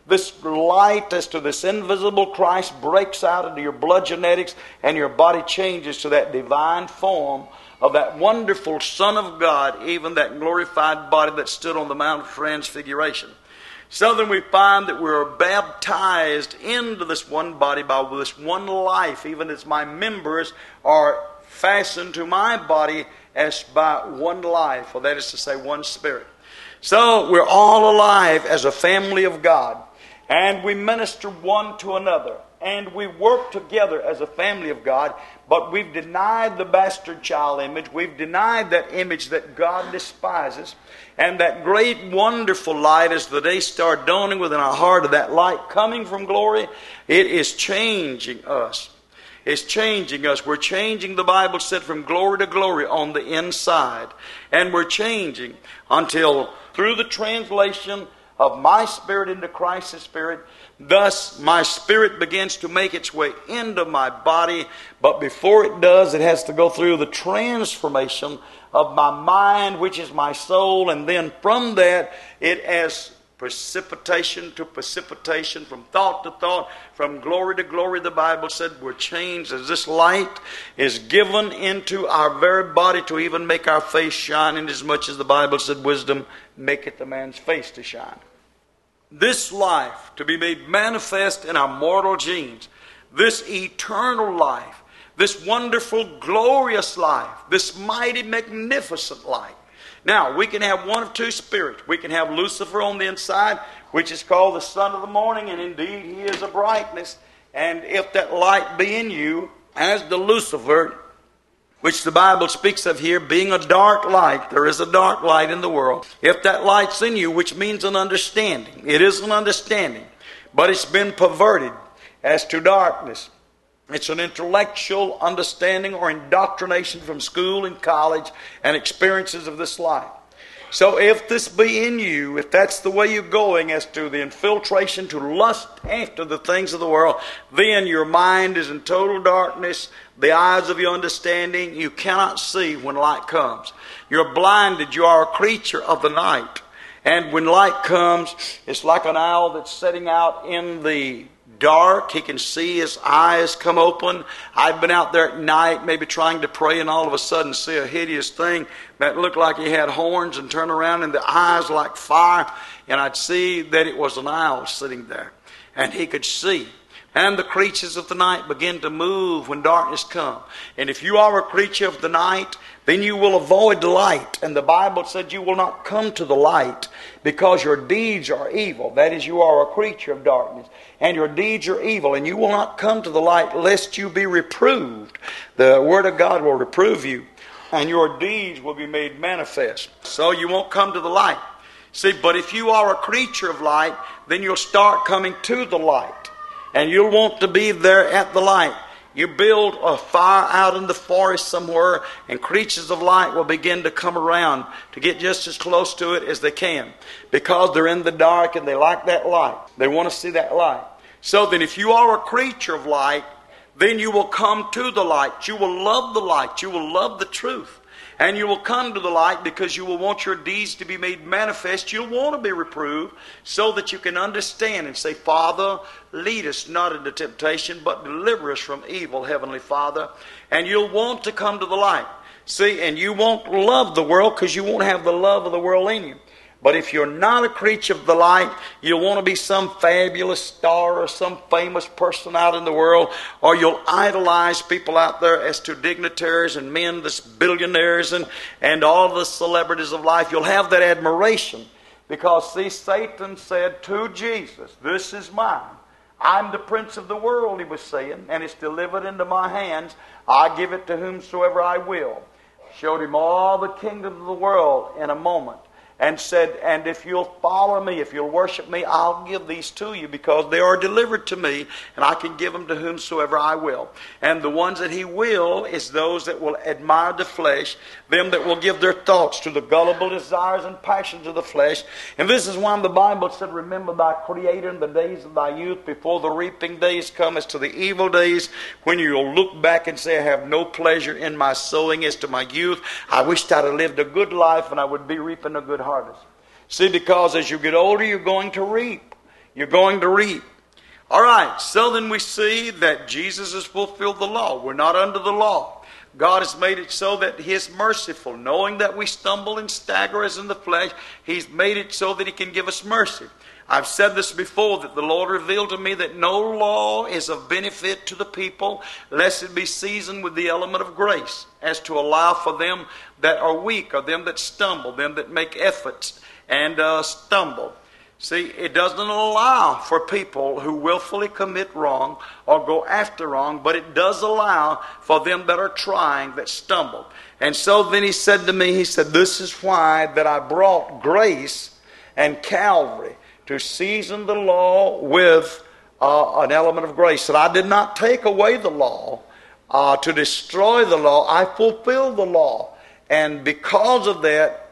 this light as to this invisible Christ breaks out into your blood genetics, and your body changes to that divine form of that wonderful Son of God, even that glorified body that stood on the Mount of Transfiguration. So then we find that we're baptized into this one body by this one life, even as my members are fastened to my body as by one life, or that is to say, one spirit. So we're all alive as a family of God, and we minister one to another, and we work together as a family of God, but we've denied the bastard child image. We've denied that image that God despises. And that great, wonderful light, as the day star dawning within our heart, of that light coming from glory, it is changing us. It's changing us. We're changing, the Bible said, from glory to glory on the inside. And we're changing until through the translation of my spirit into Christ's spirit, thus my spirit begins to make its way into my body. But before it does, it has to go through the transformation of my mind, which is my soul. And then from that, it has precipitation to precipitation, from thought to thought, from glory to glory. The Bible said we're changed as this light is given into our very body to even make our face shine, inasmuch as the Bible said wisdom maketh the man's face to shine. This life to be made manifest in our mortal genes, this eternal life, this wonderful, glorious life, this mighty, magnificent life. Now, we can have one of two spirits. We can have Lucifer on the inside, which is called the son of the morning, and indeed he is a brightness. And if that light be in you, as the Lucifer, which the Bible speaks of here being a dark light, there is a dark light in the world. If that light's in you, which means an understanding, it is an understanding, but it's been perverted as to darkness. It's an intellectual understanding or indoctrination from school and college and experiences of this life. So if this be in you, if that's the way you're going as to the infiltration to lust after the things of the world, then your mind is in total darkness. The eyes of your understanding, you cannot see when light comes. You're blinded. You are a creature of the night. And when light comes, it's like an owl that's setting out in the dark. He can see his eyes come open. I've been out there at night maybe trying to pray, and all of a sudden see a hideous thing that looked like he had horns, and turn around and the eyes like fire, and I'd see that it was an owl sitting there, and he could see. And the creatures of the night begin to move when darkness comes. And if you are a creature of the night, then you will avoid the light. And the Bible said you will not come to the light because your deeds are evil. That is, you are a creature of darkness, and your deeds are evil, and you will not come to the light lest you be reproved. The Word of God will reprove you, and your deeds will be made manifest. So you won't come to the light. See, but if you are a creature of light, then you'll start coming to the light. And you'll want to be there at the light. You build a fire out in the forest somewhere, and creatures of light will begin to come around to get just as close to it as they can, because they're in the dark and they like that light. They want to see that light. So then if you are a creature of light, then you will come to the light. You will love the light. You will love the truth. And you will come to the light because you will want your deeds to be made manifest. You'll want to be reproved so that you can understand and say, Father, lead us not into temptation, but deliver us from evil, Heavenly Father. And you'll want to come to the light. See, and you won't love the world because you won't have the love of the world in you. But if you're not a creature of the light, you'll want to be some fabulous star or some famous person out in the world, or you'll idolize people out there as to dignitaries and men, this billionaires and, and all the celebrities of life. You'll have that admiration because, see, Satan said to Jesus, this is mine. I'm the prince of the world, he was saying, and it's delivered into my hands. I give it to whomsoever I will. Showed him all the kingdoms of the world in a moment. And said, and if you'll follow me, if you'll worship me, I'll give these to you because they are delivered to me, and I can give them to whomsoever I will. And the ones that he will is those that will admire the flesh, them that will give their thoughts to the gullible desires and passions of the flesh. And this is why the Bible said, remember thy Creator in the days of thy youth, before the reaping days come, as to the evil days, when you'll look back and say, I have no pleasure in my sowing as to my youth. I wished I'd have lived a good life and I would be reaping a good harvest. See, because as you get older, you're going to reap. you're going to reap. All right, so then we see that Jesus has fulfilled the law. We're not under the law. God has made it so that He is merciful. Knowing that we stumble and stagger as in the flesh, He's made it so that He can give us mercy. I've said this before, that the Lord revealed to me that no law is of benefit to the people, lest it be seasoned with the element of grace, as to allow for them that are weak, or them that stumble, them that make efforts and uh, stumble. See, it doesn't allow for people who willfully commit wrong or go after wrong, but it does allow for them that are trying, that stumble. And so then He said to me, He said, this is why that I brought grace and Calvary, to season the law with uh, an element of grace. That I did not take away the law uh, to destroy the law. I fulfilled the law. And because of that,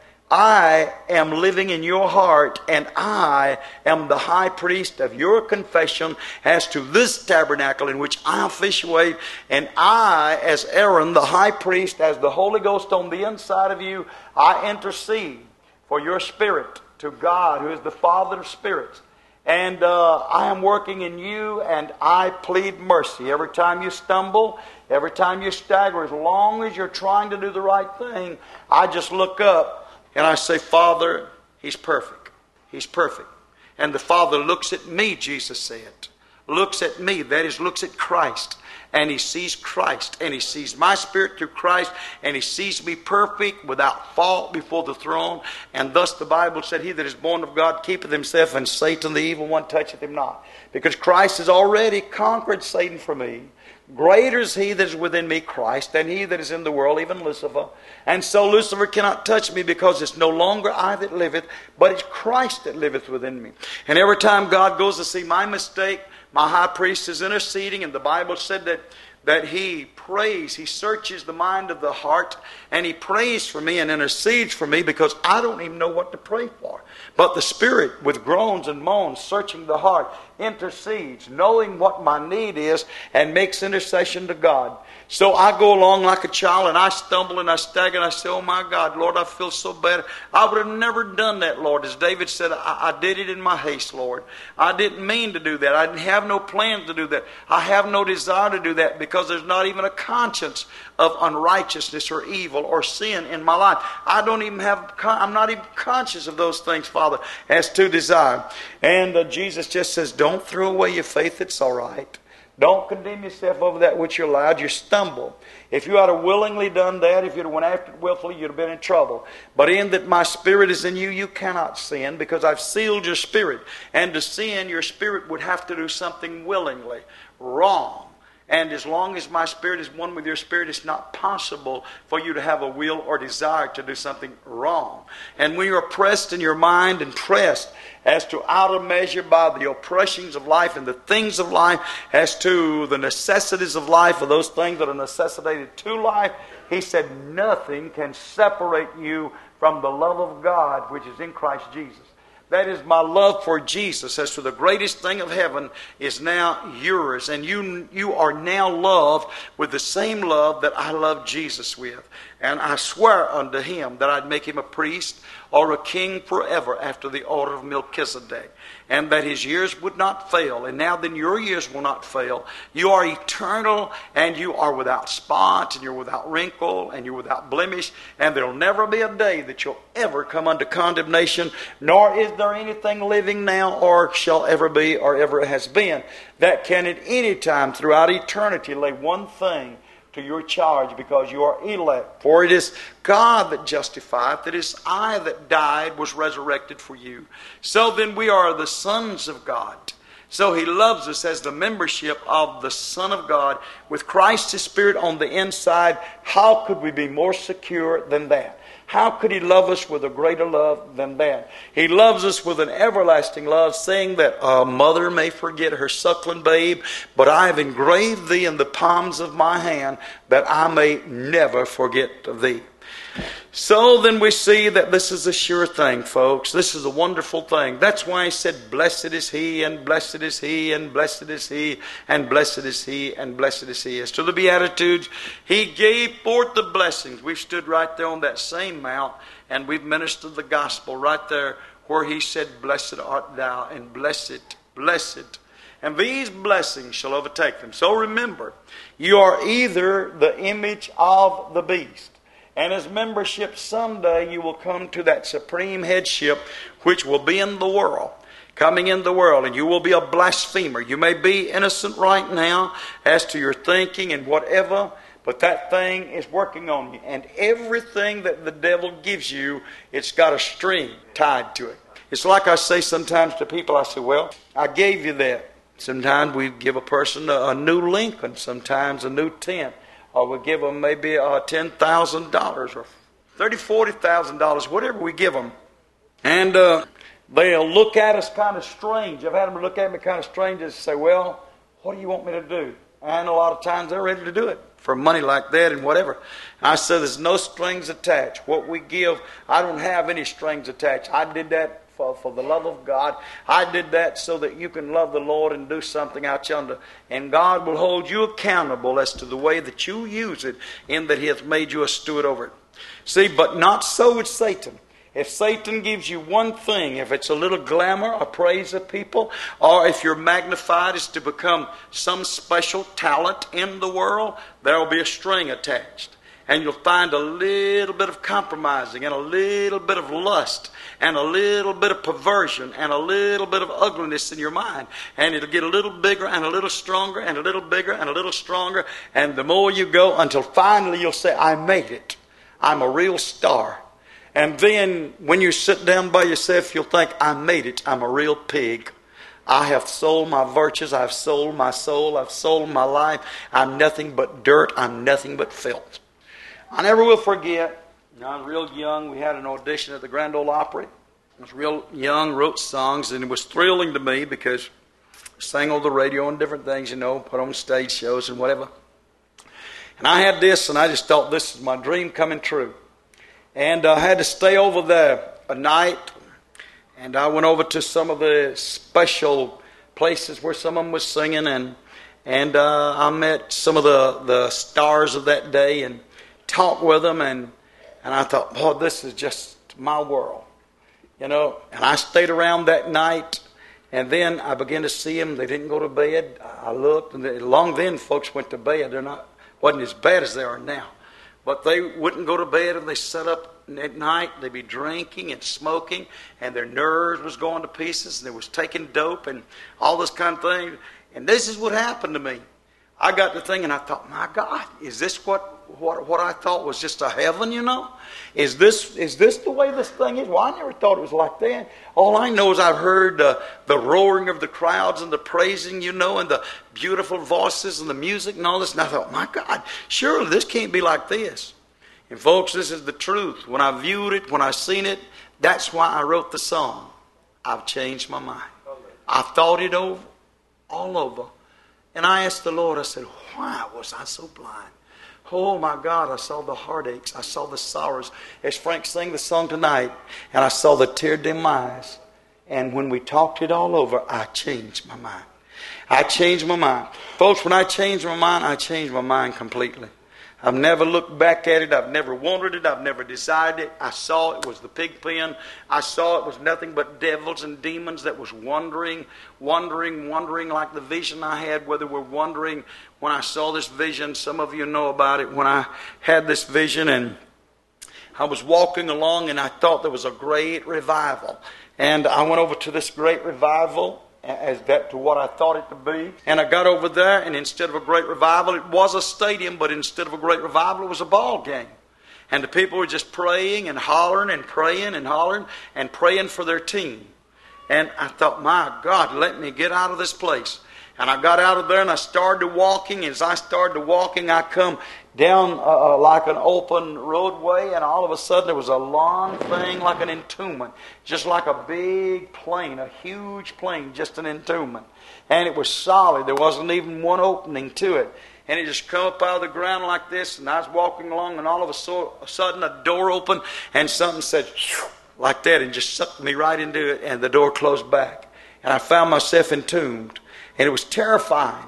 I am living in your heart, and I am the high priest of your confession as to this tabernacle in which I officiate. And I, as Aaron, the high priest, as the Holy Ghost on the inside of you, I intercede for your spirit to God, who is the Father of spirits. And uh, I am working in you, and I plead mercy. Every time you stumble, every time you stagger, as long as you're trying to do the right thing, I just look up and I say, Father, He's perfect. He's perfect. And the Father looks at me, Jesus said. Looks at me, that is, looks at Christ. And He sees Christ, and He sees my spirit through Christ, and He sees me perfect, without fault before the throne. And thus the Bible said, He that is born of God keepeth himself, and Satan the evil one toucheth him not. Because Christ has already conquered Satan for me. Greater is He that is within me, Christ, than he that is in the world, even Lucifer. And so Lucifer cannot touch me, because it's no longer I that liveth, but it's Christ that liveth within me. And every time God goes to see my mistake, my high priest is interceding, and the Bible said that, that He prays, He searches the mind of the heart, and He prays for me and intercedes for me, because I don't even know what to pray for. But the Spirit, with groans and moans, searching the heart, intercedes, knowing what my need is, and makes intercession to God. So I go along like a child, and I stumble and I stagger, and I say, oh my God, Lord, I feel so bad. I would have never done that, Lord. As David said, I, I did it in my haste, Lord. I didn't mean to do that. I didn't have no plans to do that. I have no desire to do that, because there's not even a conscience of unrighteousness or evil or sin in my life. I don't even have, I'm not even conscious of those things, Father, as to desire. And uh, Jesus just says, don't throw away your faith. It's all right. Don't condemn yourself over that which you're allowed. You stumble. If you had willingly done that, if you'd have went after it willfully, you'd have been in trouble. But in that my spirit is in you, you cannot sin, because I've sealed your spirit. And to sin, your spirit would have to do something willingly. Wrong. And as long as my spirit is one with your spirit, it's not possible for you to have a will or desire to do something wrong. And when you're oppressed in your mind and pressed as to out of measure by the oppressions of life and the things of life, as to the necessities of life, or those things that are necessitated to life, He said, nothing can separate you from the love of God which is in Christ Jesus. That is, my love for Jesus as to the greatest thing of heaven is now yours. And you, you are now loved with the same love that I love Jesus with. And I swear unto Him that I'd make Him a priest or a king forever after the order of Melchizedek. And that His years would not fail. And now then your years will not fail. You are eternal, and you are without spot, and you're without wrinkle, and you're without blemish. And there'll never be a day that you'll ever come under condemnation, nor is there anything living now, or shall ever be, or ever has been, that can at any time throughout eternity lay one thing to your charge, because you are elect. For it is God that justifieth, it is I that died, was resurrected for you. So then we are the sons of God. So He loves us as the membership of the Son of God. With Christ's Spirit on the inside, how could we be more secure than that? How could He love us with a greater love than that? He loves us with an everlasting love, saying that a mother may forget her suckling babe, but I have engraved thee in the palms of my hand, that I may never forget thee. So then we see that this is a sure thing, folks. This is a wonderful thing. That's why He said, blessed is he, and blessed is he, and blessed is he, and blessed is he, and blessed is he. As to the Beatitudes, He gave forth the blessings. We've stood right there on that same mount, and we've ministered the gospel right there where He said, blessed art thou, and blessed blessed, and these blessings shall overtake them. So remember, you are either the image of the beast, and as membership someday you will come to that supreme headship which will be in the world, coming in the world, and you will be a blasphemer. You may be innocent right now as to your thinking and whatever, but that thing is working on you. And everything that the devil gives you, it's got a string tied to it. It's like I say sometimes to people, I say, well, I gave you that. Sometimes we give a person a, a new Lincoln, sometimes a new tent, or we give them maybe uh, ten thousand dollars or thirty thousand dollars, forty thousand dollars, whatever we give them. And uh, they'll look at us kind of strange. I've had them look at me kind of strange and say, well, what do you want me to do? And a lot of times they're ready to do it for money like that and whatever. I said, there's no strings attached. What we give, I don't have any strings attached. I did that for, for the love of God. I did that so that you can love the Lord and do something out yonder. And God will hold you accountable as to the way that you use it, in that He hath made you a steward over it. See, but not so with Satan. If Satan gives you one thing, if it's a little glamour or praise of people, or if you're magnified as to become some special talent in the world, there will be a string attached. And you'll find a little bit of compromising and a little bit of lust and a little bit of perversion and a little bit of ugliness in your mind. And it'll get a little bigger and a little stronger and a little bigger and a little stronger. And the more you go, until finally you'll say, I made it. I'm a real star. And then when you sit down by yourself, you'll think, I made it. I'm a real pig. I have sold my virtues. I've sold my soul. I've sold my life. I'm nothing but dirt. I'm nothing but filth. I never will forget, when I was real young, we had an audition at the Grand Ole Opry. I was real young, wrote songs, and it was thrilling to me because I sang on the radio and different things, you know, put on stage shows and whatever. And I had this, and I just thought this is my dream coming true. And I had to stay over there a night, and I went over to some of the special places where some of them was singing, and and uh, I met some of the, the stars of that day and talked with them, and, and I thought, boy, this is just my world, you know. And I stayed around that night, and then I began to see them. They didn't go to bed. I looked, and they, long then folks went to bed. They're not wasn't as bad as they are now. But they wouldn't go to bed, and they sat up at night. They'd be drinking and smoking, and their nerves was going to pieces, and they was taking dope and all this kind of thing. And this is what happened to me. I got to thinking, I thought, my God, is this what what what I thought was just a heaven, you know? Is this is this the way this thing is? Well, I never thought it was like that. All I know is I've heard uh, the roaring of the crowds and the praising, you know, and the beautiful voices and the music and all this. And I thought, my God, surely this can't be like this. And folks, this is the truth. When I viewed it, when I seen it, that's why I wrote the song. I've changed my mind. I thought it over, all over. And I asked the Lord, I said, why was I so blind? Oh my God, I saw the heartaches. I saw the sorrows. As Frank sang the song tonight, and I saw the tear dim eyes. And when we talked it all over, I changed my mind. I changed my mind. Folks, when I changed my mind, I changed my mind completely. I've never looked back at it. I've never wanted it. I've never desired it. I saw it was the pig pen. I saw it was nothing but devils and demons that was wandering, wandering, wandering like the vision I had, whether we're wondering when I saw this vision. Some of you know about it. When I had this vision and I was walking along and I thought there was a great revival. And I went over to this great revival as that to what I thought it to be. And I got over there, and instead of a great revival, it was a stadium, but instead of a great revival, it was a ball game. And the people were just praying and hollering and praying and hollering and praying for their team. And I thought, my God, let me get out of this place. And I got out of there and I started walking. As I started walking, I come down uh, like an open roadway, and all of a sudden there was a long thing like an entombment, just like a big plane, a huge plane, just an entombment. And it was solid. There wasn't even one opening to it. And it just come up out of the ground like this, and I was walking along, and all of a, so- a sudden a door opened, and something said, like that, and just sucked me right into it, and the door closed back. And I found myself entombed. And it was terrifying.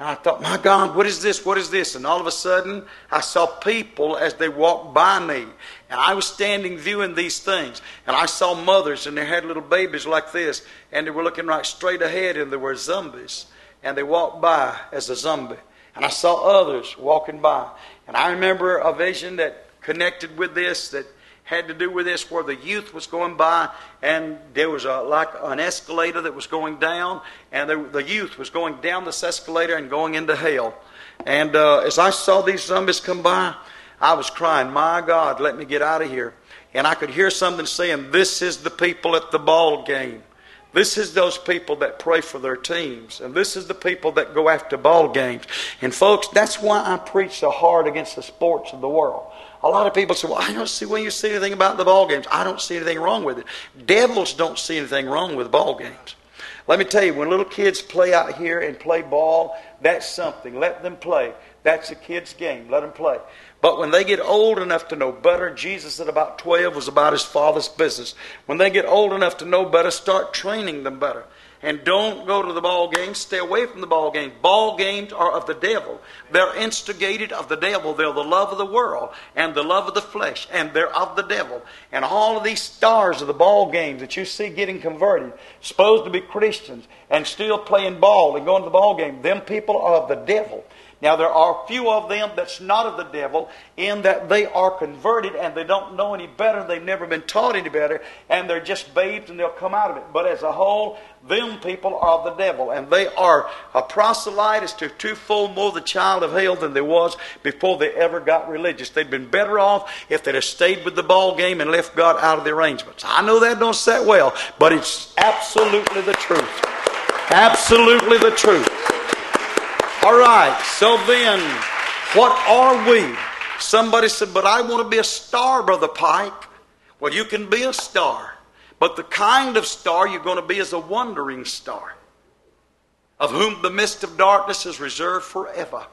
And I thought, my God, what is this? What is this? And all of a sudden, I saw people as they walked by me. And I was standing viewing these things. And I saw mothers, and they had little babies like this. And they were looking right straight ahead, and they were zombies. And they walked by as a zombie. And I saw others walking by. And I remember a vision that connected with this, that had to do with this, where the youth was going by, and there was a, like an escalator that was going down, and the, the youth was going down this escalator and going into hell. And uh, as I saw these zombies come by, I was crying, my God, let me get out of here. And I could hear something saying, this is the people at the ball game. This is those people that pray for their teams. And this is the people that go after ball games. And folks, that's why I preach so hard against the sports of the world. A lot of people say, well, I don't see when you see anything about the ball games. I don't see anything wrong with it. Devils don't see anything wrong with ball games. Let me tell you, when little kids play out here and play ball, that's something. Let them play. That's a kid's game. Let them play. But when they get old enough to know better, Jesus at about twelve was about his Father's business. When they get old enough to know better, start training them better. And don't go to the ball games. Stay away from the ball games. Ball games are of the devil. They're instigated of the devil. They're the love of the world and the love of the flesh. And they're of the devil. And all of these stars of the ball games that you see getting converted, supposed to be Christians, and still playing ball and going to the ball game, them people are of the devil. Now, there are a few of them that's not of the devil, in that they are converted and they don't know any better. They've never been taught any better, and they're just babes and they'll come out of it. But as a whole, them people are of the devil, and they are a proselyte as to twofold more the child of hell than they was before they ever got religious. They'd been better off if they'd have stayed with the ball game and left God out of the arrangements. I know that don't set well, but it's absolutely the truth. Absolutely the truth. All right, so then, what are we? Somebody said, but I want to be a star, Brother Pike. Well, you can be a star, but the kind of star you're going to be is a wandering star, of whom the mist of darkness is reserved forever.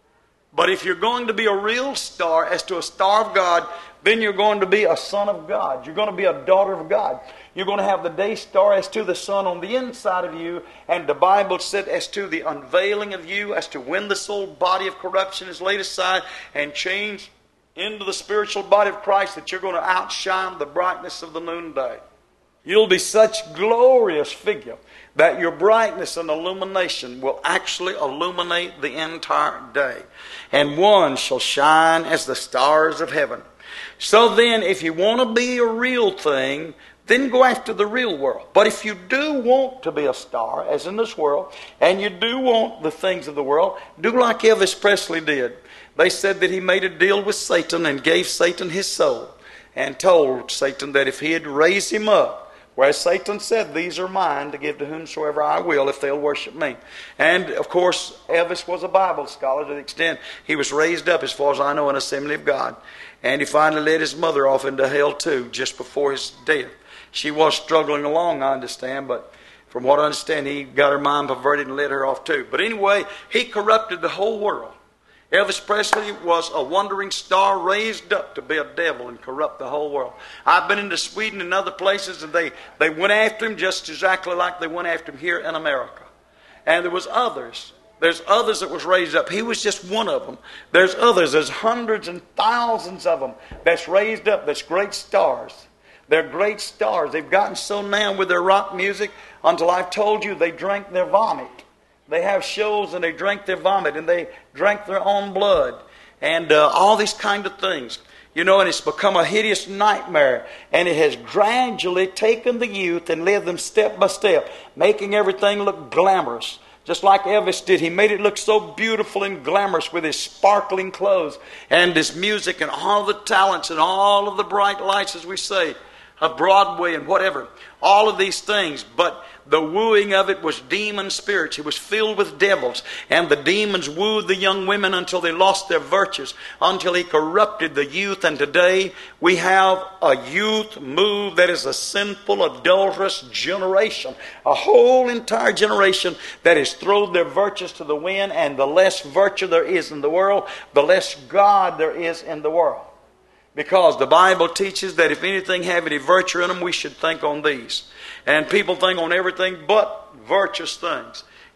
But if you're going to be a real star, as to a star of God, then you're going to be a son of God. You're going to be a daughter of God. You're going to have the day star as to the sun on the inside of you. And the Bible said as to the unveiling of you, as to when the soul body of corruption is laid aside and changed into the spiritual body of Christ, that you're going to outshine the brightness of the noonday. You'll be such glorious figure that your brightness and illumination will actually illuminate the entire day. And one shall shine as the stars of heaven. So then, if you want to be a real thing, then go after the real world. But if you do want to be a star, as in this world, and you do want the things of the world, do like Elvis Presley did. They said that he made a deal with Satan and gave Satan his soul, and told Satan that if he had raised him up, whereas Satan said, these are mine to give to whomsoever I will if they'll worship me. And, of course, Elvis was a Bible scholar to the extent he was raised up, as far as I know, in Assembly of God. And he finally led his mother off into hell, too, just before his death. She was struggling along, I understand, but from what I understand, he got her mind perverted and led her off, too. But anyway, he corrupted the whole world. Elvis Presley was a wandering star raised up to be a devil and corrupt the whole world. I've been into Sweden and other places, and they, they went after him just exactly like they went after him here in America. And there was others. There's others that was raised up. He was just one of them. There's others. There's hundreds and thousands of them that's raised up. That's great stars. They're great stars. They've gotten so now with their rock music until I've told you they drank their vomit. They have shows and they drink their vomit and they drink their own blood and uh, all these kind of things. You know, and it's become a hideous nightmare, and it has gradually taken the youth and led them step by step, making everything look glamorous. Just like Elvis did. He made it look so beautiful and glamorous with his sparkling clothes and his music and all the talents and all of the bright lights, as we say, of Broadway and whatever. All of these things. But the wooing of it was demon spirits. It was filled with devils. And the demons wooed the young women until they lost their virtues, until he corrupted the youth. And today we have a youth move that is a sinful, adulterous generation. A whole entire generation that has thrown their virtues to the wind. And the less virtue there is in the world, the less God there is in the world. Because the Bible teaches that if anything have any virtue in them, we should think on these. And people think on everything but virtuous things.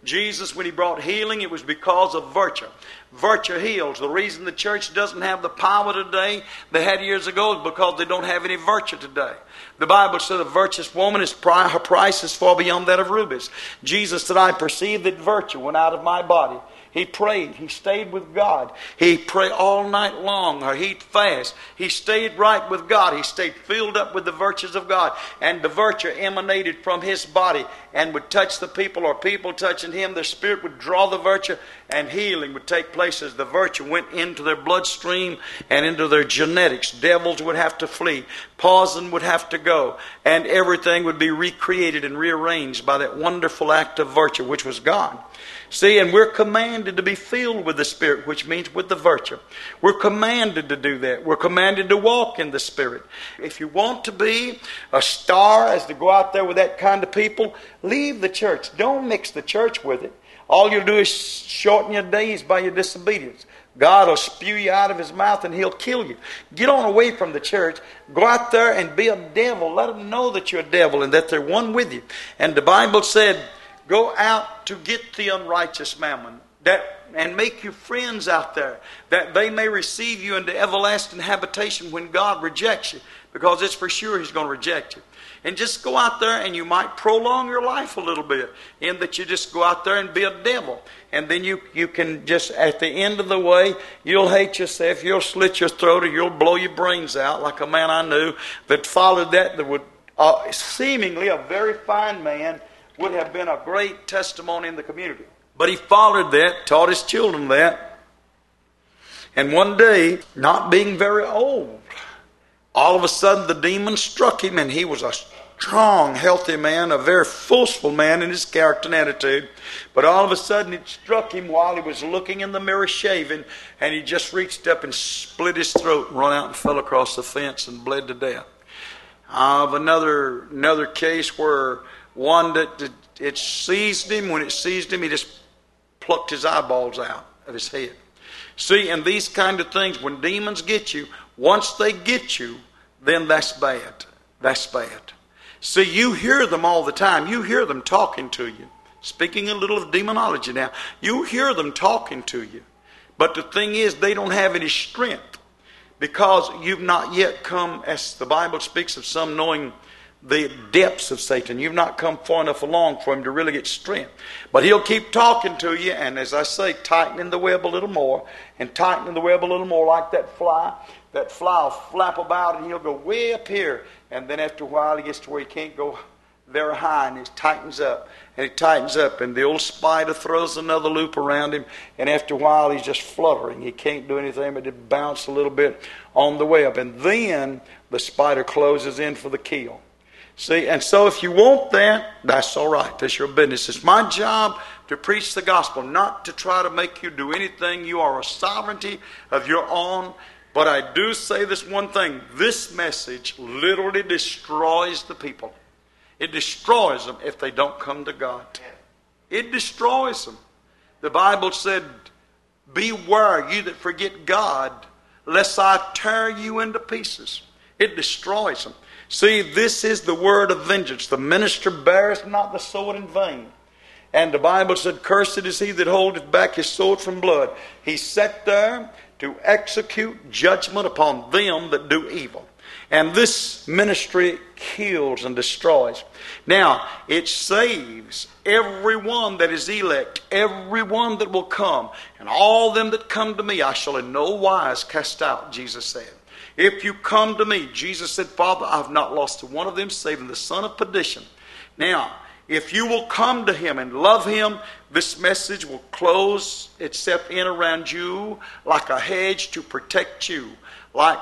Jesus, when he brought healing, it was because of virtue. Virtue heals. The reason the church doesn't have the power today they had years ago is because they don't have any virtue today. The Bible said a virtuous woman, is pri- her price is far beyond that of rubies. Jesus said, I perceive that virtue went out of my body. He prayed. He stayed with God. He prayed all night long, or he'd fast. He stayed right with God. He stayed filled up with the virtues of God. And the virtue emanated from his body and would touch the people, or people touching him. The Spirit would draw the virtue, and healing would take place as the virtue went into their bloodstream and into their genetics. Devils would have to flee. Poison would have to go. And everything would be recreated and rearranged by that wonderful act of virtue, which was God. See, and we're commanded to be filled with the Spirit, which means with the virtue. We're commanded to do that. We're commanded to walk in the Spirit. If you want to be a star, as to go out there with that kind of people, leave the church. Don't mix the church with it. All you'll do is shorten your days by your disobedience. God will spew you out of his mouth and he'll kill you. Get on away from the church. Go out there and be a devil. Let them know that you're a devil and that they're one with you. And the Bible said, go out to get the unrighteous mammon, that, and make you friends out there, that they may receive you into everlasting habitation when God rejects you, because it's for sure he's going to reject you. And just go out there and you might prolong your life a little bit, in that you just go out there and be a devil. And then you, you can just, at the end of the way, you'll hate yourself, you'll slit your throat, or you'll blow your brains out, like a man I knew that followed that, that would, uh, seemingly a very fine man, would have been a great testimony in the community. But he followed that, taught his children that. And one day, not being very old, all of a sudden the demon struck him, and he was a strong, healthy man, a very forceful man in his character and attitude. But all of a sudden it struck him while he was looking in the mirror shaving, and he just reached up and split his throat and run out and fell across the fence and bled to death. I have another, another case where one that it seized him. When it seized him, he just plucked his eyeballs out of his head. See, and these kind of things, when demons get you, once they get you, then that's bad. That's bad. See, you hear them all the time. You hear them talking to you. Speaking a little of demonology now. You hear them talking to you. But the thing is, they don't have any strength, because you've not yet come, as the Bible speaks of some knowing the depths of Satan. You've not come far enough along for him to really get strength. But he'll keep talking to you, and as I say, tightening the web a little more, and tightening the web a little more, like that fly. That fly will flap about, and he'll go way up here. And then after a while, he gets to where he can't go very high, and it tightens up. And it tightens up, and the old spider throws another loop around him, and after a while, he's just fluttering. He can't do anything but to bounce a little bit on the web. And then the spider closes in for the kill. See, and so if you want that, that's all right. That's your business. It's my job to preach the gospel, not to try to make you do anything. You are a sovereignty of your own. But I do say this one thing. This message literally destroys the people. It destroys them if they don't come to God. It destroys them. The Bible said, beware, you that forget God, lest I tear you into pieces. It destroys them. See, this is the word of vengeance. The minister beareth not the sword in vain. And the Bible said, cursed is he that holdeth back his sword from blood. He sat there to execute judgment upon them that do evil. And this ministry kills and destroys. Now, it saves everyone that is elect, everyone that will come. And all them that come to me I shall in no wise cast out, Jesus said. If you come to me, Jesus said, Father, I have not lost one of them, saving the son of perdition. Now, if you will come to him and love him, this message will close itself in around you like a hedge to protect you, like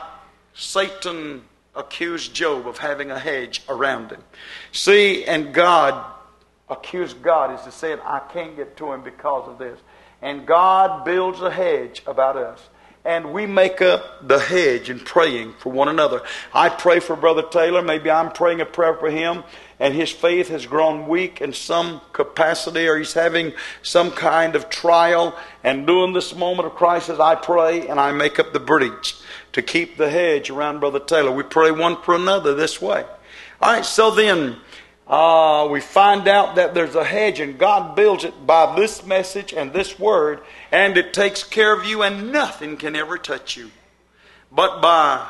Satan accused Job of having a hedge around him. See, and God accused God is to say, I can't get to him because of this. And God builds a hedge about us. And we make up the hedge in praying for one another. I pray for Brother Taylor. Maybe I'm praying a prayer for him, and his faith has grown weak in some capacity, or he's having some kind of trial. And during this moment of crisis, I pray and I make up the breach to keep the hedge around Brother Taylor. We pray one for another this way. All right, so then, Uh, we find out that there's a hedge, and God builds it by this message and this word, and it takes care of you, and nothing can ever touch you. But by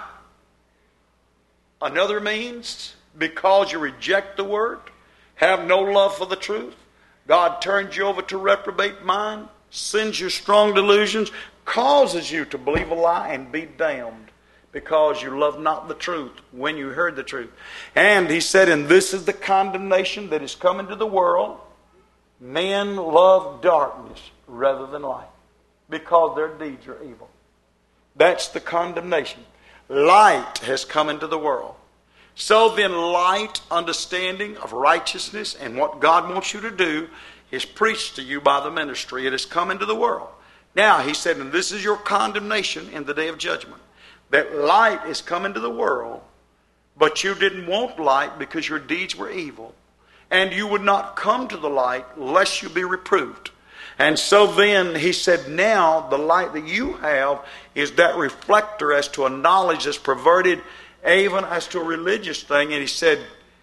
another means, because you reject the word, have no love for the truth, God turns you over to reprobate mind, sends you strong delusions, causes you to believe a lie and be damned, because you love not the truth when you heard the truth. And he said, and this is the condemnation that is coming to the world. Men love darkness rather than light, because their deeds are evil. That's the condemnation. Light has come into the world. So then light, understanding of righteousness and what God wants you to do is preached to you by the ministry. It has come into the world. Now, he said, and this is your condemnation in the day of judgment. That light is come into the world, but you didn't want light because your deeds were evil. And you would not come to the light lest you be reproved. And so then he said, now the light that you have is that reflector as to a knowledge that's perverted, even as to a religious thing. And he said,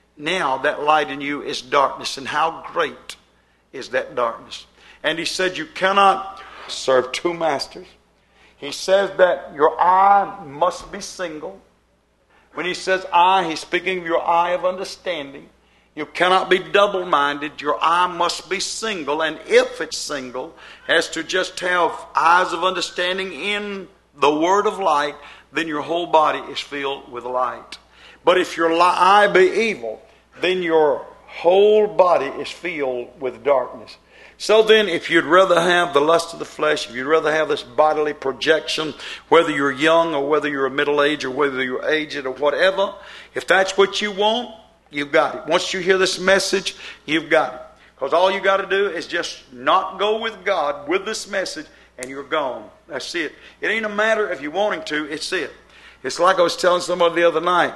now that light in you is darkness. And how great is that darkness? And he said, you cannot serve two masters. He says that your eye must be single. When he says eye, he's speaking of your eye of understanding. You cannot be double-minded. Your eye must be single. And if it's single, has to just have eyes of understanding in the word of light, then your whole body is filled with light. But if your eye be evil, then your whole body is filled with darkness. So then, if you'd rather have the lust of the flesh, if you'd rather have this bodily projection, whether you're young or whether you're middle-aged or whether you're aged or whatever, if that's what you want, you've got it. Once you hear this message, you've got it. Because all you got to do is just not go with God with this message, and you're gone. That's it. It ain't a matter of you wanting to, it's it. It's like I was telling somebody the other night.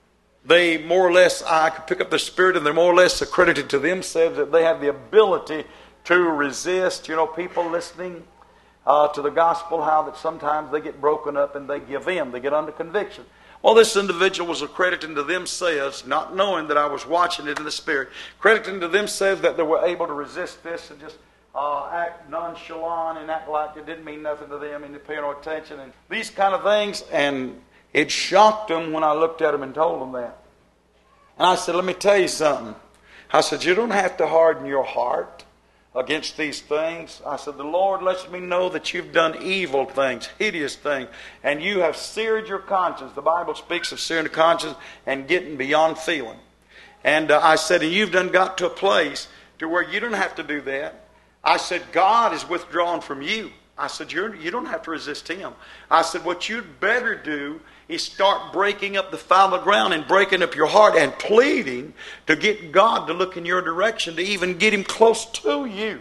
They more or less, I could pick up the spirit, and they're more or less accredited to themselves that they have the ability to resist, you know, people listening uh, to the gospel, how that sometimes they get broken up and they give in, they get under conviction. Well, this individual was accrediting to themselves, not knowing that I was watching it in the spirit, crediting to themselves that they were able to resist this and just uh, act nonchalant and act like it didn't mean nothing to them and they pay no attention and these kind of things. And it shocked them when I looked at them and told them that. And I said, let me tell you something. I said, you don't have to harden your heart against these things. I said, the Lord lets me know that you've done evil things, hideous things, and you have seared your conscience. The Bible speaks of searing the conscience and getting beyond feeling. And uh, I said, and you've done got to a place to where you don't have to do that. I said, God is withdrawn from you. I said, You're, you don't have to resist Him. I said, what you'd better do is start breaking up the fallow ground and breaking up your heart and pleading to get God to look in your direction, to even get Him close to you.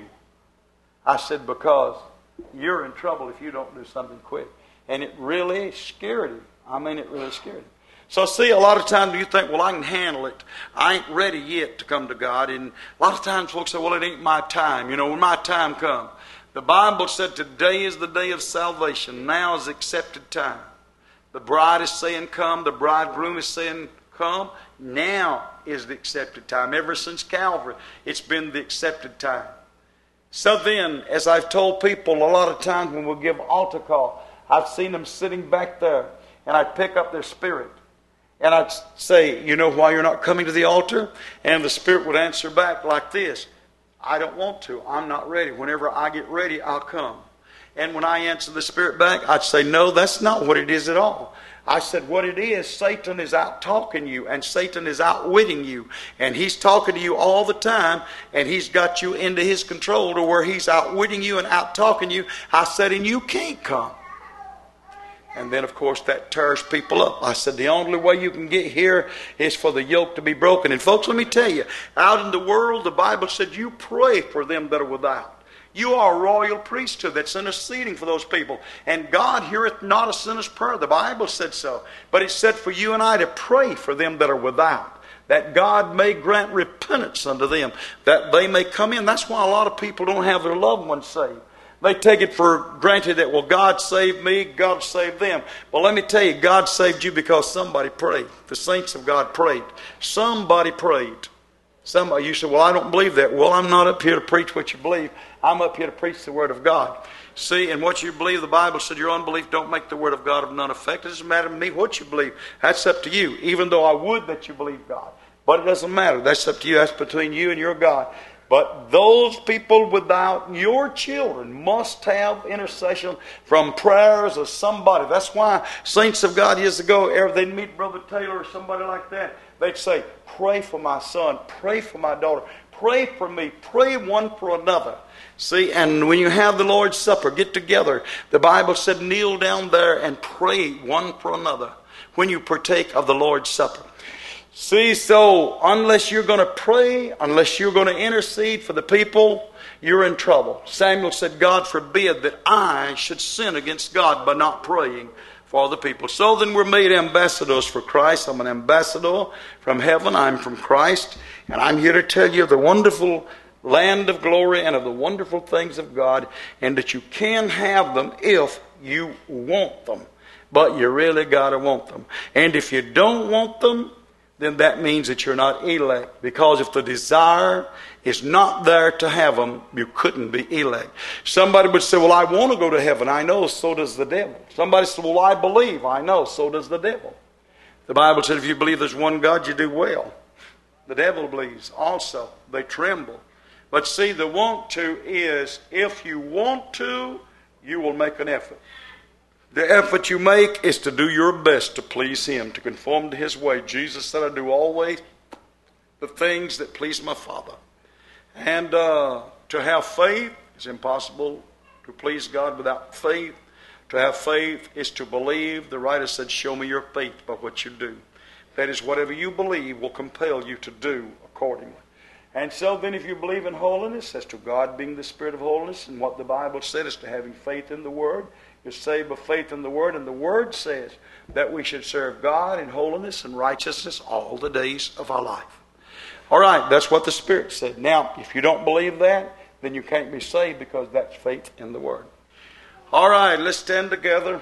I said, because you're in trouble if you don't do something quick. And it really scared him. I mean, it really scared him. So see, a lot of times you think, well, I can handle it. I ain't ready yet to come to God. And a lot of times folks say, well, it ain't my time. You know, when my time comes. The Bible said today is the day of salvation. Now is the accepted time. The bride is saying come. The bridegroom is saying come. Now is the accepted time. Ever since Calvary, it's been the accepted time. So then, as I've told people a lot of times when we give altar call, I've seen them sitting back there, and I'd pick up their spirit. And I'd say, you know why you're not coming to the altar? And the Spirit would answer back like this. I don't want to. I'm not ready. Whenever I get ready, I'll come. And when I answer the Spirit back, I'd say, no, that's not what it is at all. I said, what it is, Satan is out talking you, and Satan is outwitting you. And he's talking to you all the time, and he's got you into his control to where he's outwitting you and out talking you. I said, and you can't come. And then, of course, that tears people up. I said, the only way you can get here is for the yoke to be broken. And folks, let me tell you, out in the world, the Bible said you pray for them that are without. You are a royal priesthood that's interceding for those people. And God heareth not a sinner's prayer. The Bible said so. But it said for you and I to pray for them that are without, that God may grant repentance unto them, that they may come in. That's why a lot of people don't have their loved ones saved. They take it for granted that, well, God saved me, God saved them. Well, let me tell you, God saved you because somebody prayed. The saints of God prayed. Somebody prayed. Some of you say, well, I don't believe that. Well, I'm not up here to preach what you believe. I'm up here to preach the Word of God. See, and what you believe, the Bible said your unbelief don't make the Word of God of none effect. It doesn't matter to me what you believe. That's up to you, even though I would that you believe God. But it doesn't matter. That's up to you. That's between you and your God. But those people without your children must have intercession from prayers of somebody. That's why saints of God years ago, if they'd meet Brother Taylor or somebody like that, they'd say, pray for my son, pray for my daughter, pray for me, pray one for another. See, and when you have the Lord's Supper, get together. The Bible said kneel down there and pray one for another when you partake of the Lord's Supper. See, so unless you're going to pray, unless you're going to intercede for the people, you're in trouble. Samuel said, God forbid that I should sin against God by not praying for the people. So then we're made ambassadors for Christ. I'm an ambassador from heaven. I'm from Christ. And I'm here to tell you the wonderful land of glory and of the wonderful things of God, and that you can have them if you want them. But you really got to want them. And if you don't want them, then that means that you're not elect. Because if the desire is not there to have them, you couldn't be elect. Somebody would say, well, I want to go to heaven. I know, so does the devil. Somebody said, well, I believe. I know, so does the devil. The Bible said if you believe there's one God, you do well. The devil believes also. They tremble. But see, the want to is, if you want to, you will make an effort. The effort you make is to do your best to please Him, to conform to His way. Jesus said, I do always the things that please my Father. And uh, to have faith is impossible to please God without faith. To have faith is to believe. The writer said, show me your faith by what you do. That is, whatever you believe will compel you to do accordingly. And so then if you believe in holiness, as to God being the Spirit of holiness, and what the Bible said is to having faith in the Word, you're saved by faith in the Word, and the Word says that we should serve God in holiness and righteousness all the days of our life. All right, that's what the Spirit said. Now, if you don't believe that, then you can't be saved, because that's faith in the Word. All right, let's stand together.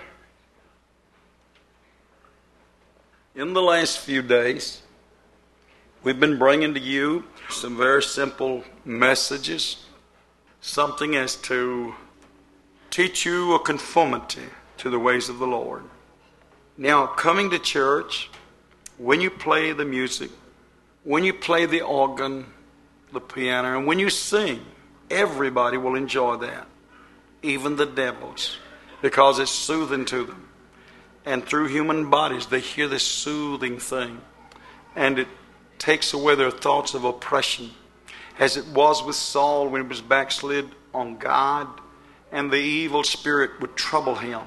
In the last few days, we've been bringing to you some very simple messages, something as to teach you a conformity to the ways of the Lord. Now, coming to church, when you play the music, when you play the organ, the piano, and when you sing, everybody will enjoy that, even the devils, because it's soothing to them. And through human bodies, they hear this soothing thing, and it takes away their thoughts of oppression, as it was with Saul when he was backslid on God, and the evil spirit would trouble him.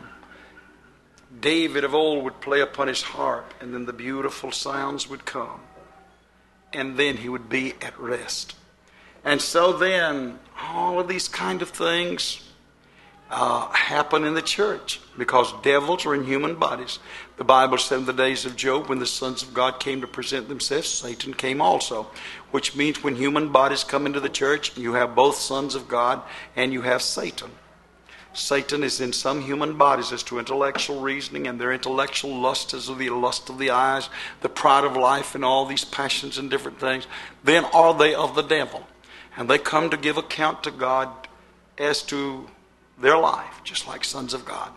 David of old would play upon his harp, and then the beautiful sounds would come, and then he would be at rest. And so then all of these kind of things uh, happen in the church, because devils are in human bodies. The Bible said in the days of Job, when the sons of God came to present themselves, Satan came also. Which means when human bodies come into the church, you have both sons of God and you have Satan. Satan is in some human bodies as to intellectual reasoning, and their intellectual lust is of the lust of the eyes, the pride of life, and all these passions and different things. Then are they of the devil. And they come to give account to God as to their life, just like sons of God.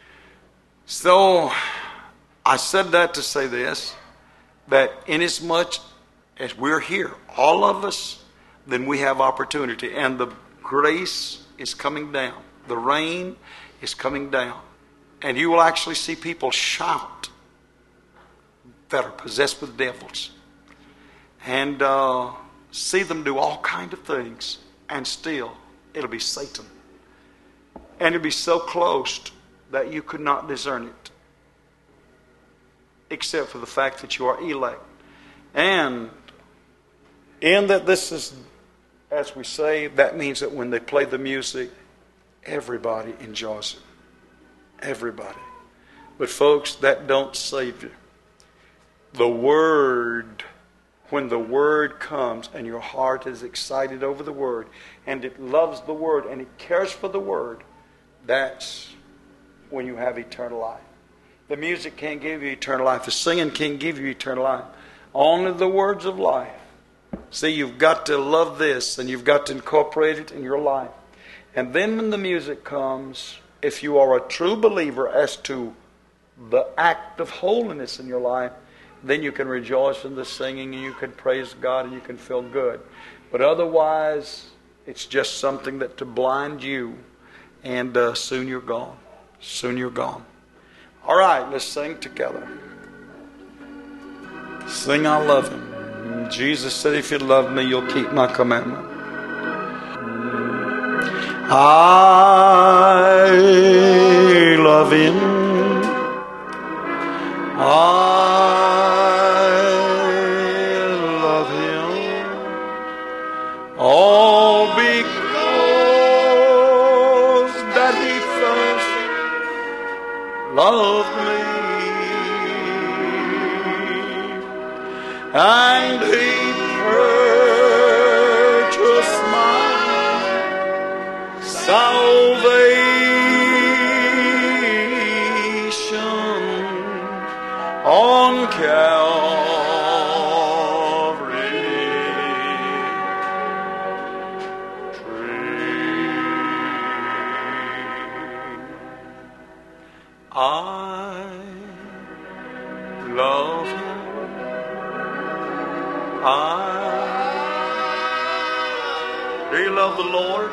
So I said that to say this, that inasmuch as we're here, all of us, then we have opportunity. And the grace is coming down. The rain is coming down. And you will actually see people shout that are possessed with devils. And uh, see them do all kinds of things. And still, it'll be Satan. And it'll be so close that you could not discern it, except for the fact that you are elect. And in that this is, as we say, that means that when they play the music, everybody enjoys it. Everybody. But folks, that don't save you. The Word, when the Word comes and your heart is excited over the Word, and it loves the Word, and it cares for the Word, that's when you have eternal life. The music can't give you eternal life. The singing can't give you eternal life. Only the words of life See, you've got to love this, and you've got to incorporate it in your life. And then when the music comes, if you are a true believer as to the act of holiness in your life, then you can rejoice in the singing, and you can praise God, and you can feel good. But otherwise, it's just something that to blind you, and uh, soon you're gone. Soon you're gone. All right, let's sing together. Sing, I love Him. Jesus said, if you love me, you'll keep my commandment. I love Him. I love Him. All because that He first loved me. And He purchased my salvation on Calvary tree. I love Him. I do you love the Lord?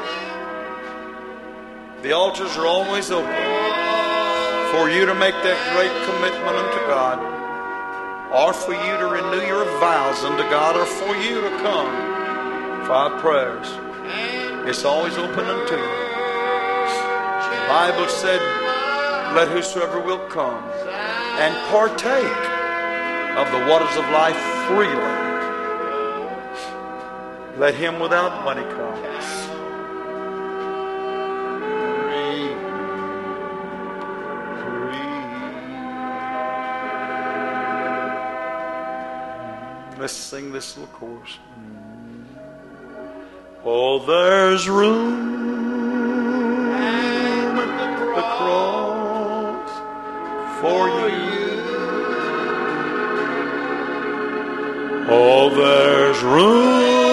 The altars are always open for you to make that great commitment unto God, or for you to renew your vows unto God, or for you to come for our prayers. It's always open unto you. The Bible said, let whosoever will come and partake of the waters of life freely. Let him without money come. Free, free. Let's sing this little chorus. Oh, there's room at the cross for you. Oh, there's room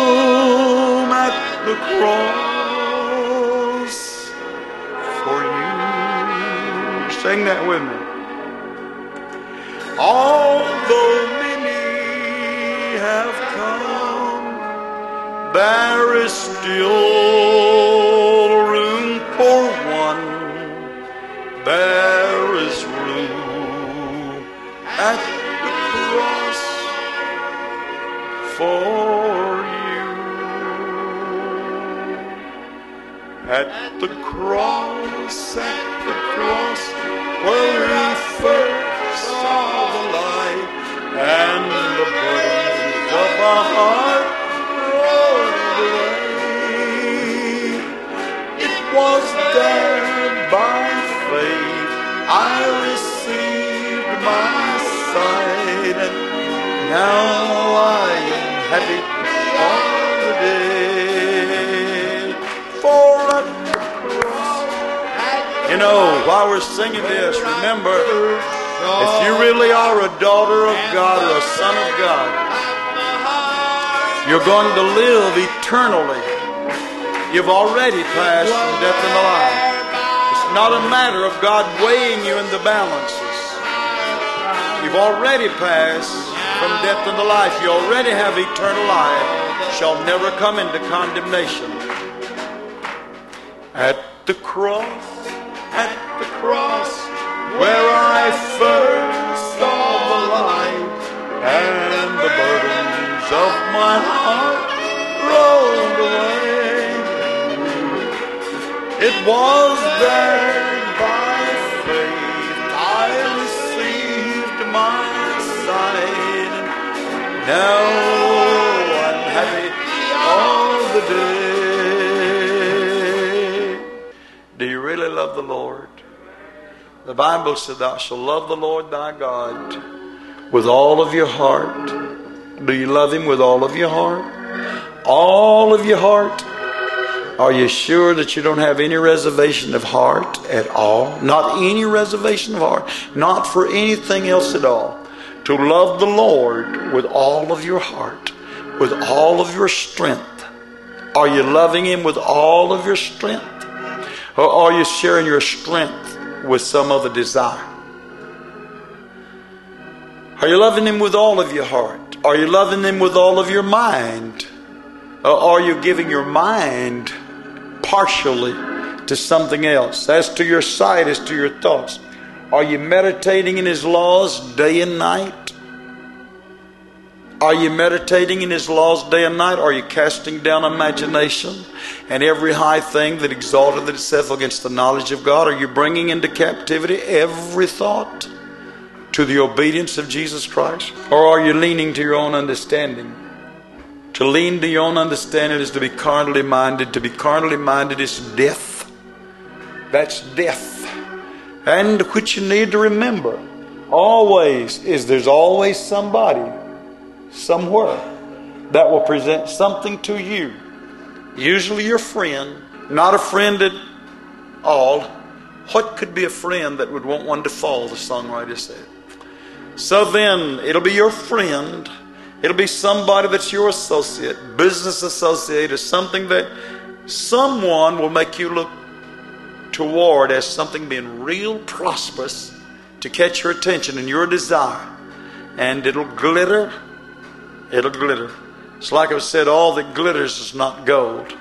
the cross for you. Sing that with me. Although many have come, there is still room for one. There is room at the cross for at the cross, at the cross, where we first saw the light, and the burdens of our heart rolled away. It was there by faith I received my sight, and now I am happy all the day. For at the cross, you know, while we're singing this, remember, if you really are a daughter of God or a son of God, you're going to live eternally. You've already passed from death into life. It's not a matter of God weighing you in the balances. You've already passed from death into life. You already have eternal life. Shall never come into condemnation. At the cross, at the cross, where I first saw the light, and the burdens of my heart rolled away. It was there by faith I received my sight. Now I'm happy all the day. Do you really love the Lord? The Bible said, thou shalt love the Lord thy God with all of your heart. Do you love Him with all of your heart? All of your heart? Are you sure that you don't have any reservation of heart at all? Not any reservation of heart. Not for anything else at all. To love the Lord with all of your heart, with all of your strength? Are you loving Him with all of your strength? Or are you sharing your strength with some other desire? Are you loving Him with all of your heart? Are you loving Him with all of your mind? Or are you giving your mind partially to something else? As to your sight, as to your thoughts. Are you meditating in His laws day and night? Are you meditating in His laws day and night? Are you casting down imagination and every high thing that exalteth itself against the knowledge of God? Are you bringing into captivity every thought to the obedience of Jesus Christ? Or are you leaning to your own understanding? To lean to your own understanding is to be carnally minded. To be carnally minded is death. That's death. And which you need to remember always is there's always somebody somewhere that will present something to you. Usually your friend, not a friend at all. What could be a friend that would want one to fall, the songwriter said. So then, it'll be your friend. It'll be somebody that's your associate, business associate, or something that someone will make you look toward as something being real prosperous to catch your attention and your desire. And it'll glitter. It'll glitter. It's like I've said, all that glitters is not gold.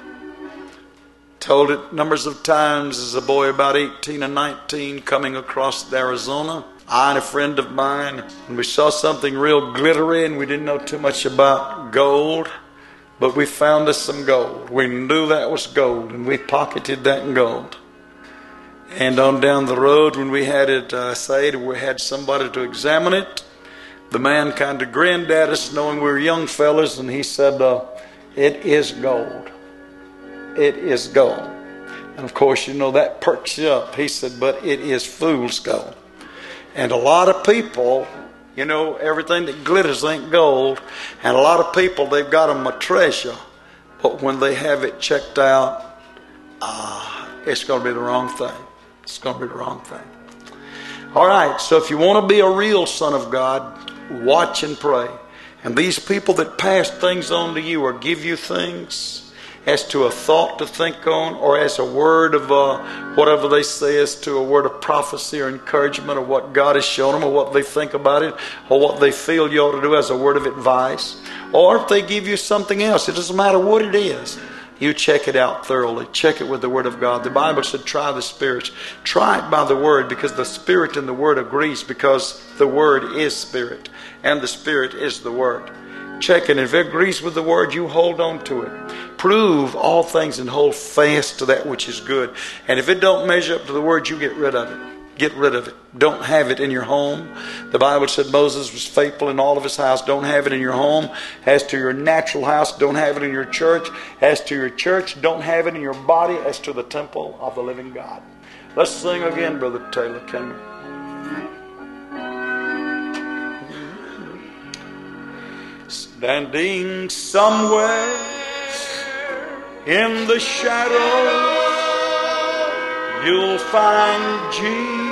Told it numbers of times as a boy about eighteen and nineteen coming across Arizona. I and a friend of mine, and we saw something real glittery, and we didn't know too much about gold, but we found us some gold. We knew that was gold, and we pocketed that in gold. And on down the road, when we had it uh, saved, we had somebody to examine it. The man kind of grinned at us, knowing we were young fellas, and he said, uh, it is gold. It is gold. And of course, you know, that perks you up. He said, but it is fool's gold. And a lot of people, you know, everything that glitters ain't gold. And a lot of people, they've got them a treasure. But when they have it checked out, uh, it's going to be the wrong thing. It's going to be the wrong thing. All right, so if you want to be a real son of God, watch and pray. And these people that pass things on to you or give you things as to a thought to think on, or as a word of uh, whatever they say, as to a word of prophecy or encouragement, or what God has shown them, or what they think about it, or what they feel you ought to do as a word of advice. Or if they give you something else, it doesn't matter what it is. You check it out thoroughly. Check it with the Word of God. The Bible said try the spirits. Try it by the Word, because the Spirit and the Word agrees, because the Word is Spirit and the Spirit is the Word. Check it. If it agrees with the Word, you hold on to it. Prove all things and hold fast to that which is good. And if it don't measure up to the Word, you get rid of it. Get rid of it. Don't have it in your home. The Bible said Moses was faithful in all of his house. Don't have it in your home. As to your natural house, don't have it in your church. As to your church, don't have it in your body. As to the temple of the living God. Let's sing again, Brother Taylor, can we? Standing somewhere in the shadow, you'll find Jesus,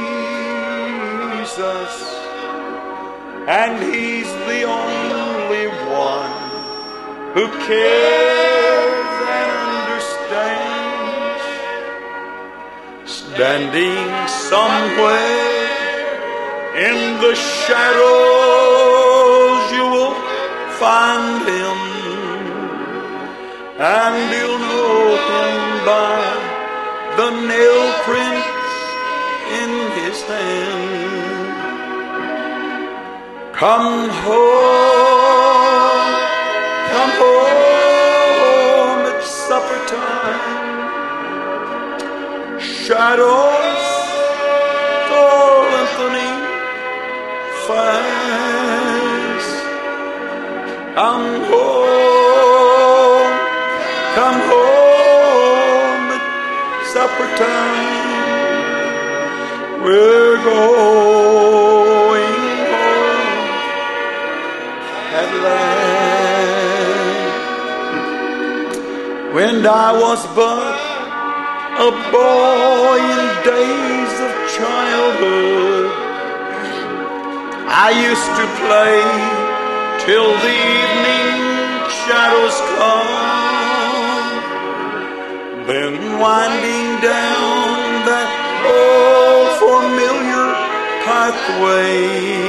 and He's the only one who cares and understands. Standing somewhere in the shadows, you will find Him, and you'll know Him by the nail prints in His hand. Come home, come home at supper time. Shadows fall lengthening fast. Come home, come home at supper time. We're going home at last. When I was but a boy in days of childhood, I used to play till the evening shadows come, then winding down that old familiar pathway,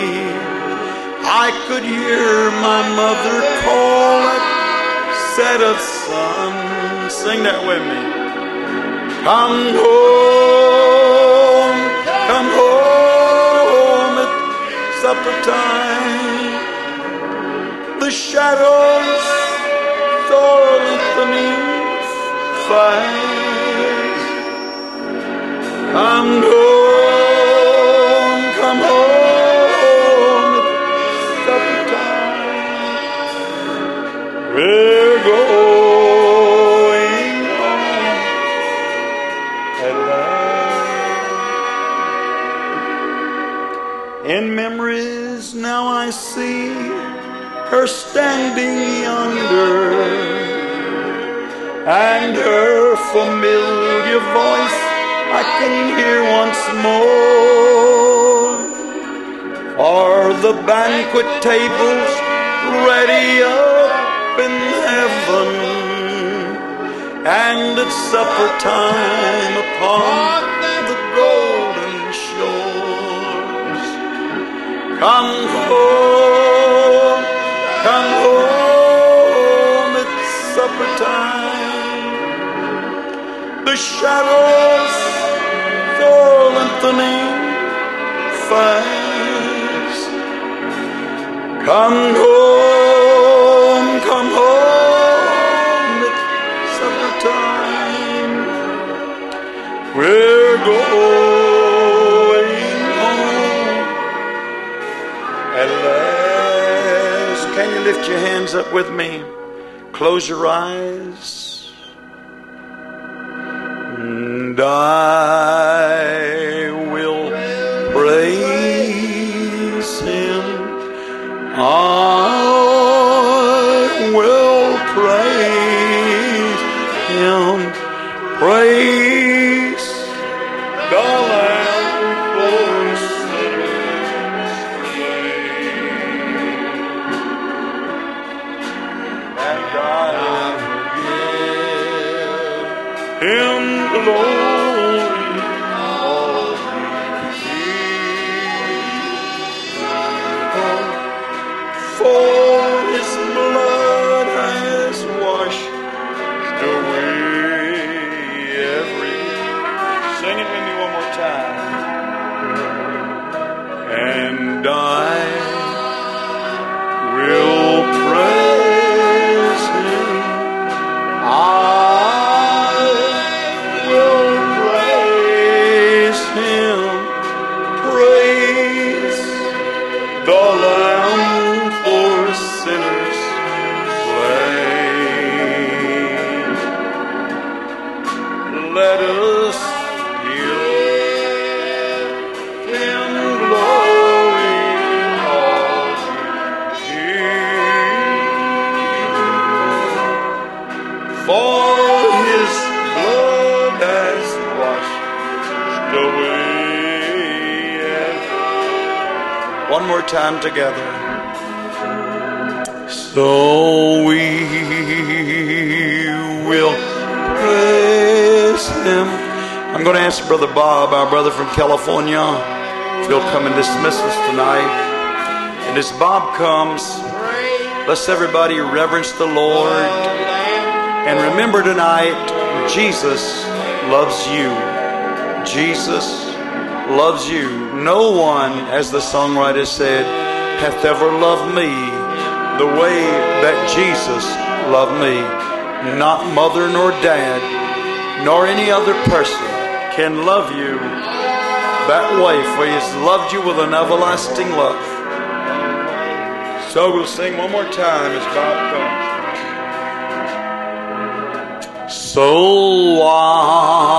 I could hear my mother call at set of sun. Sing that with me. Come home, come home at supper time. The shadows are lengthening fast. Come home, come home at supper time. We're going home at last. In memories now I see her standing yonder, and her familiar voice I can hear once more. Are the banquet tables ready up in heaven, and it's supper time upon the golden shores? Come home, come home, it's supper time. The shadows are lengthening fast. Come home, come home, it's supper time. We're going home at last. Can you lift your hands up with me? Close your eyes. And I will praise Him. I will praise Him. Praise the Lamb for sinners slain. And I will give Him glory, all for His blood has washed away every. Sing it with me one more time. And I will praise Him. I Him, praise the Lamb for sinners slain. Let us give Him glory, all He, for His blood has washed away. One more time together. So we will praise Him. I'm going to ask Brother Bob, our brother from California, if he'll come and dismiss us tonight. And as Bob comes, let's everybody reverence the Lord. And remember tonight, Jesus loves you. Jesus loves you. No one, as the songwriter said, hath ever loved me the way that Jesus loved me. Not mother nor dad, nor any other person can love you that way, for He has loved you with an everlasting love. So we'll sing one more time as Bob comes. So I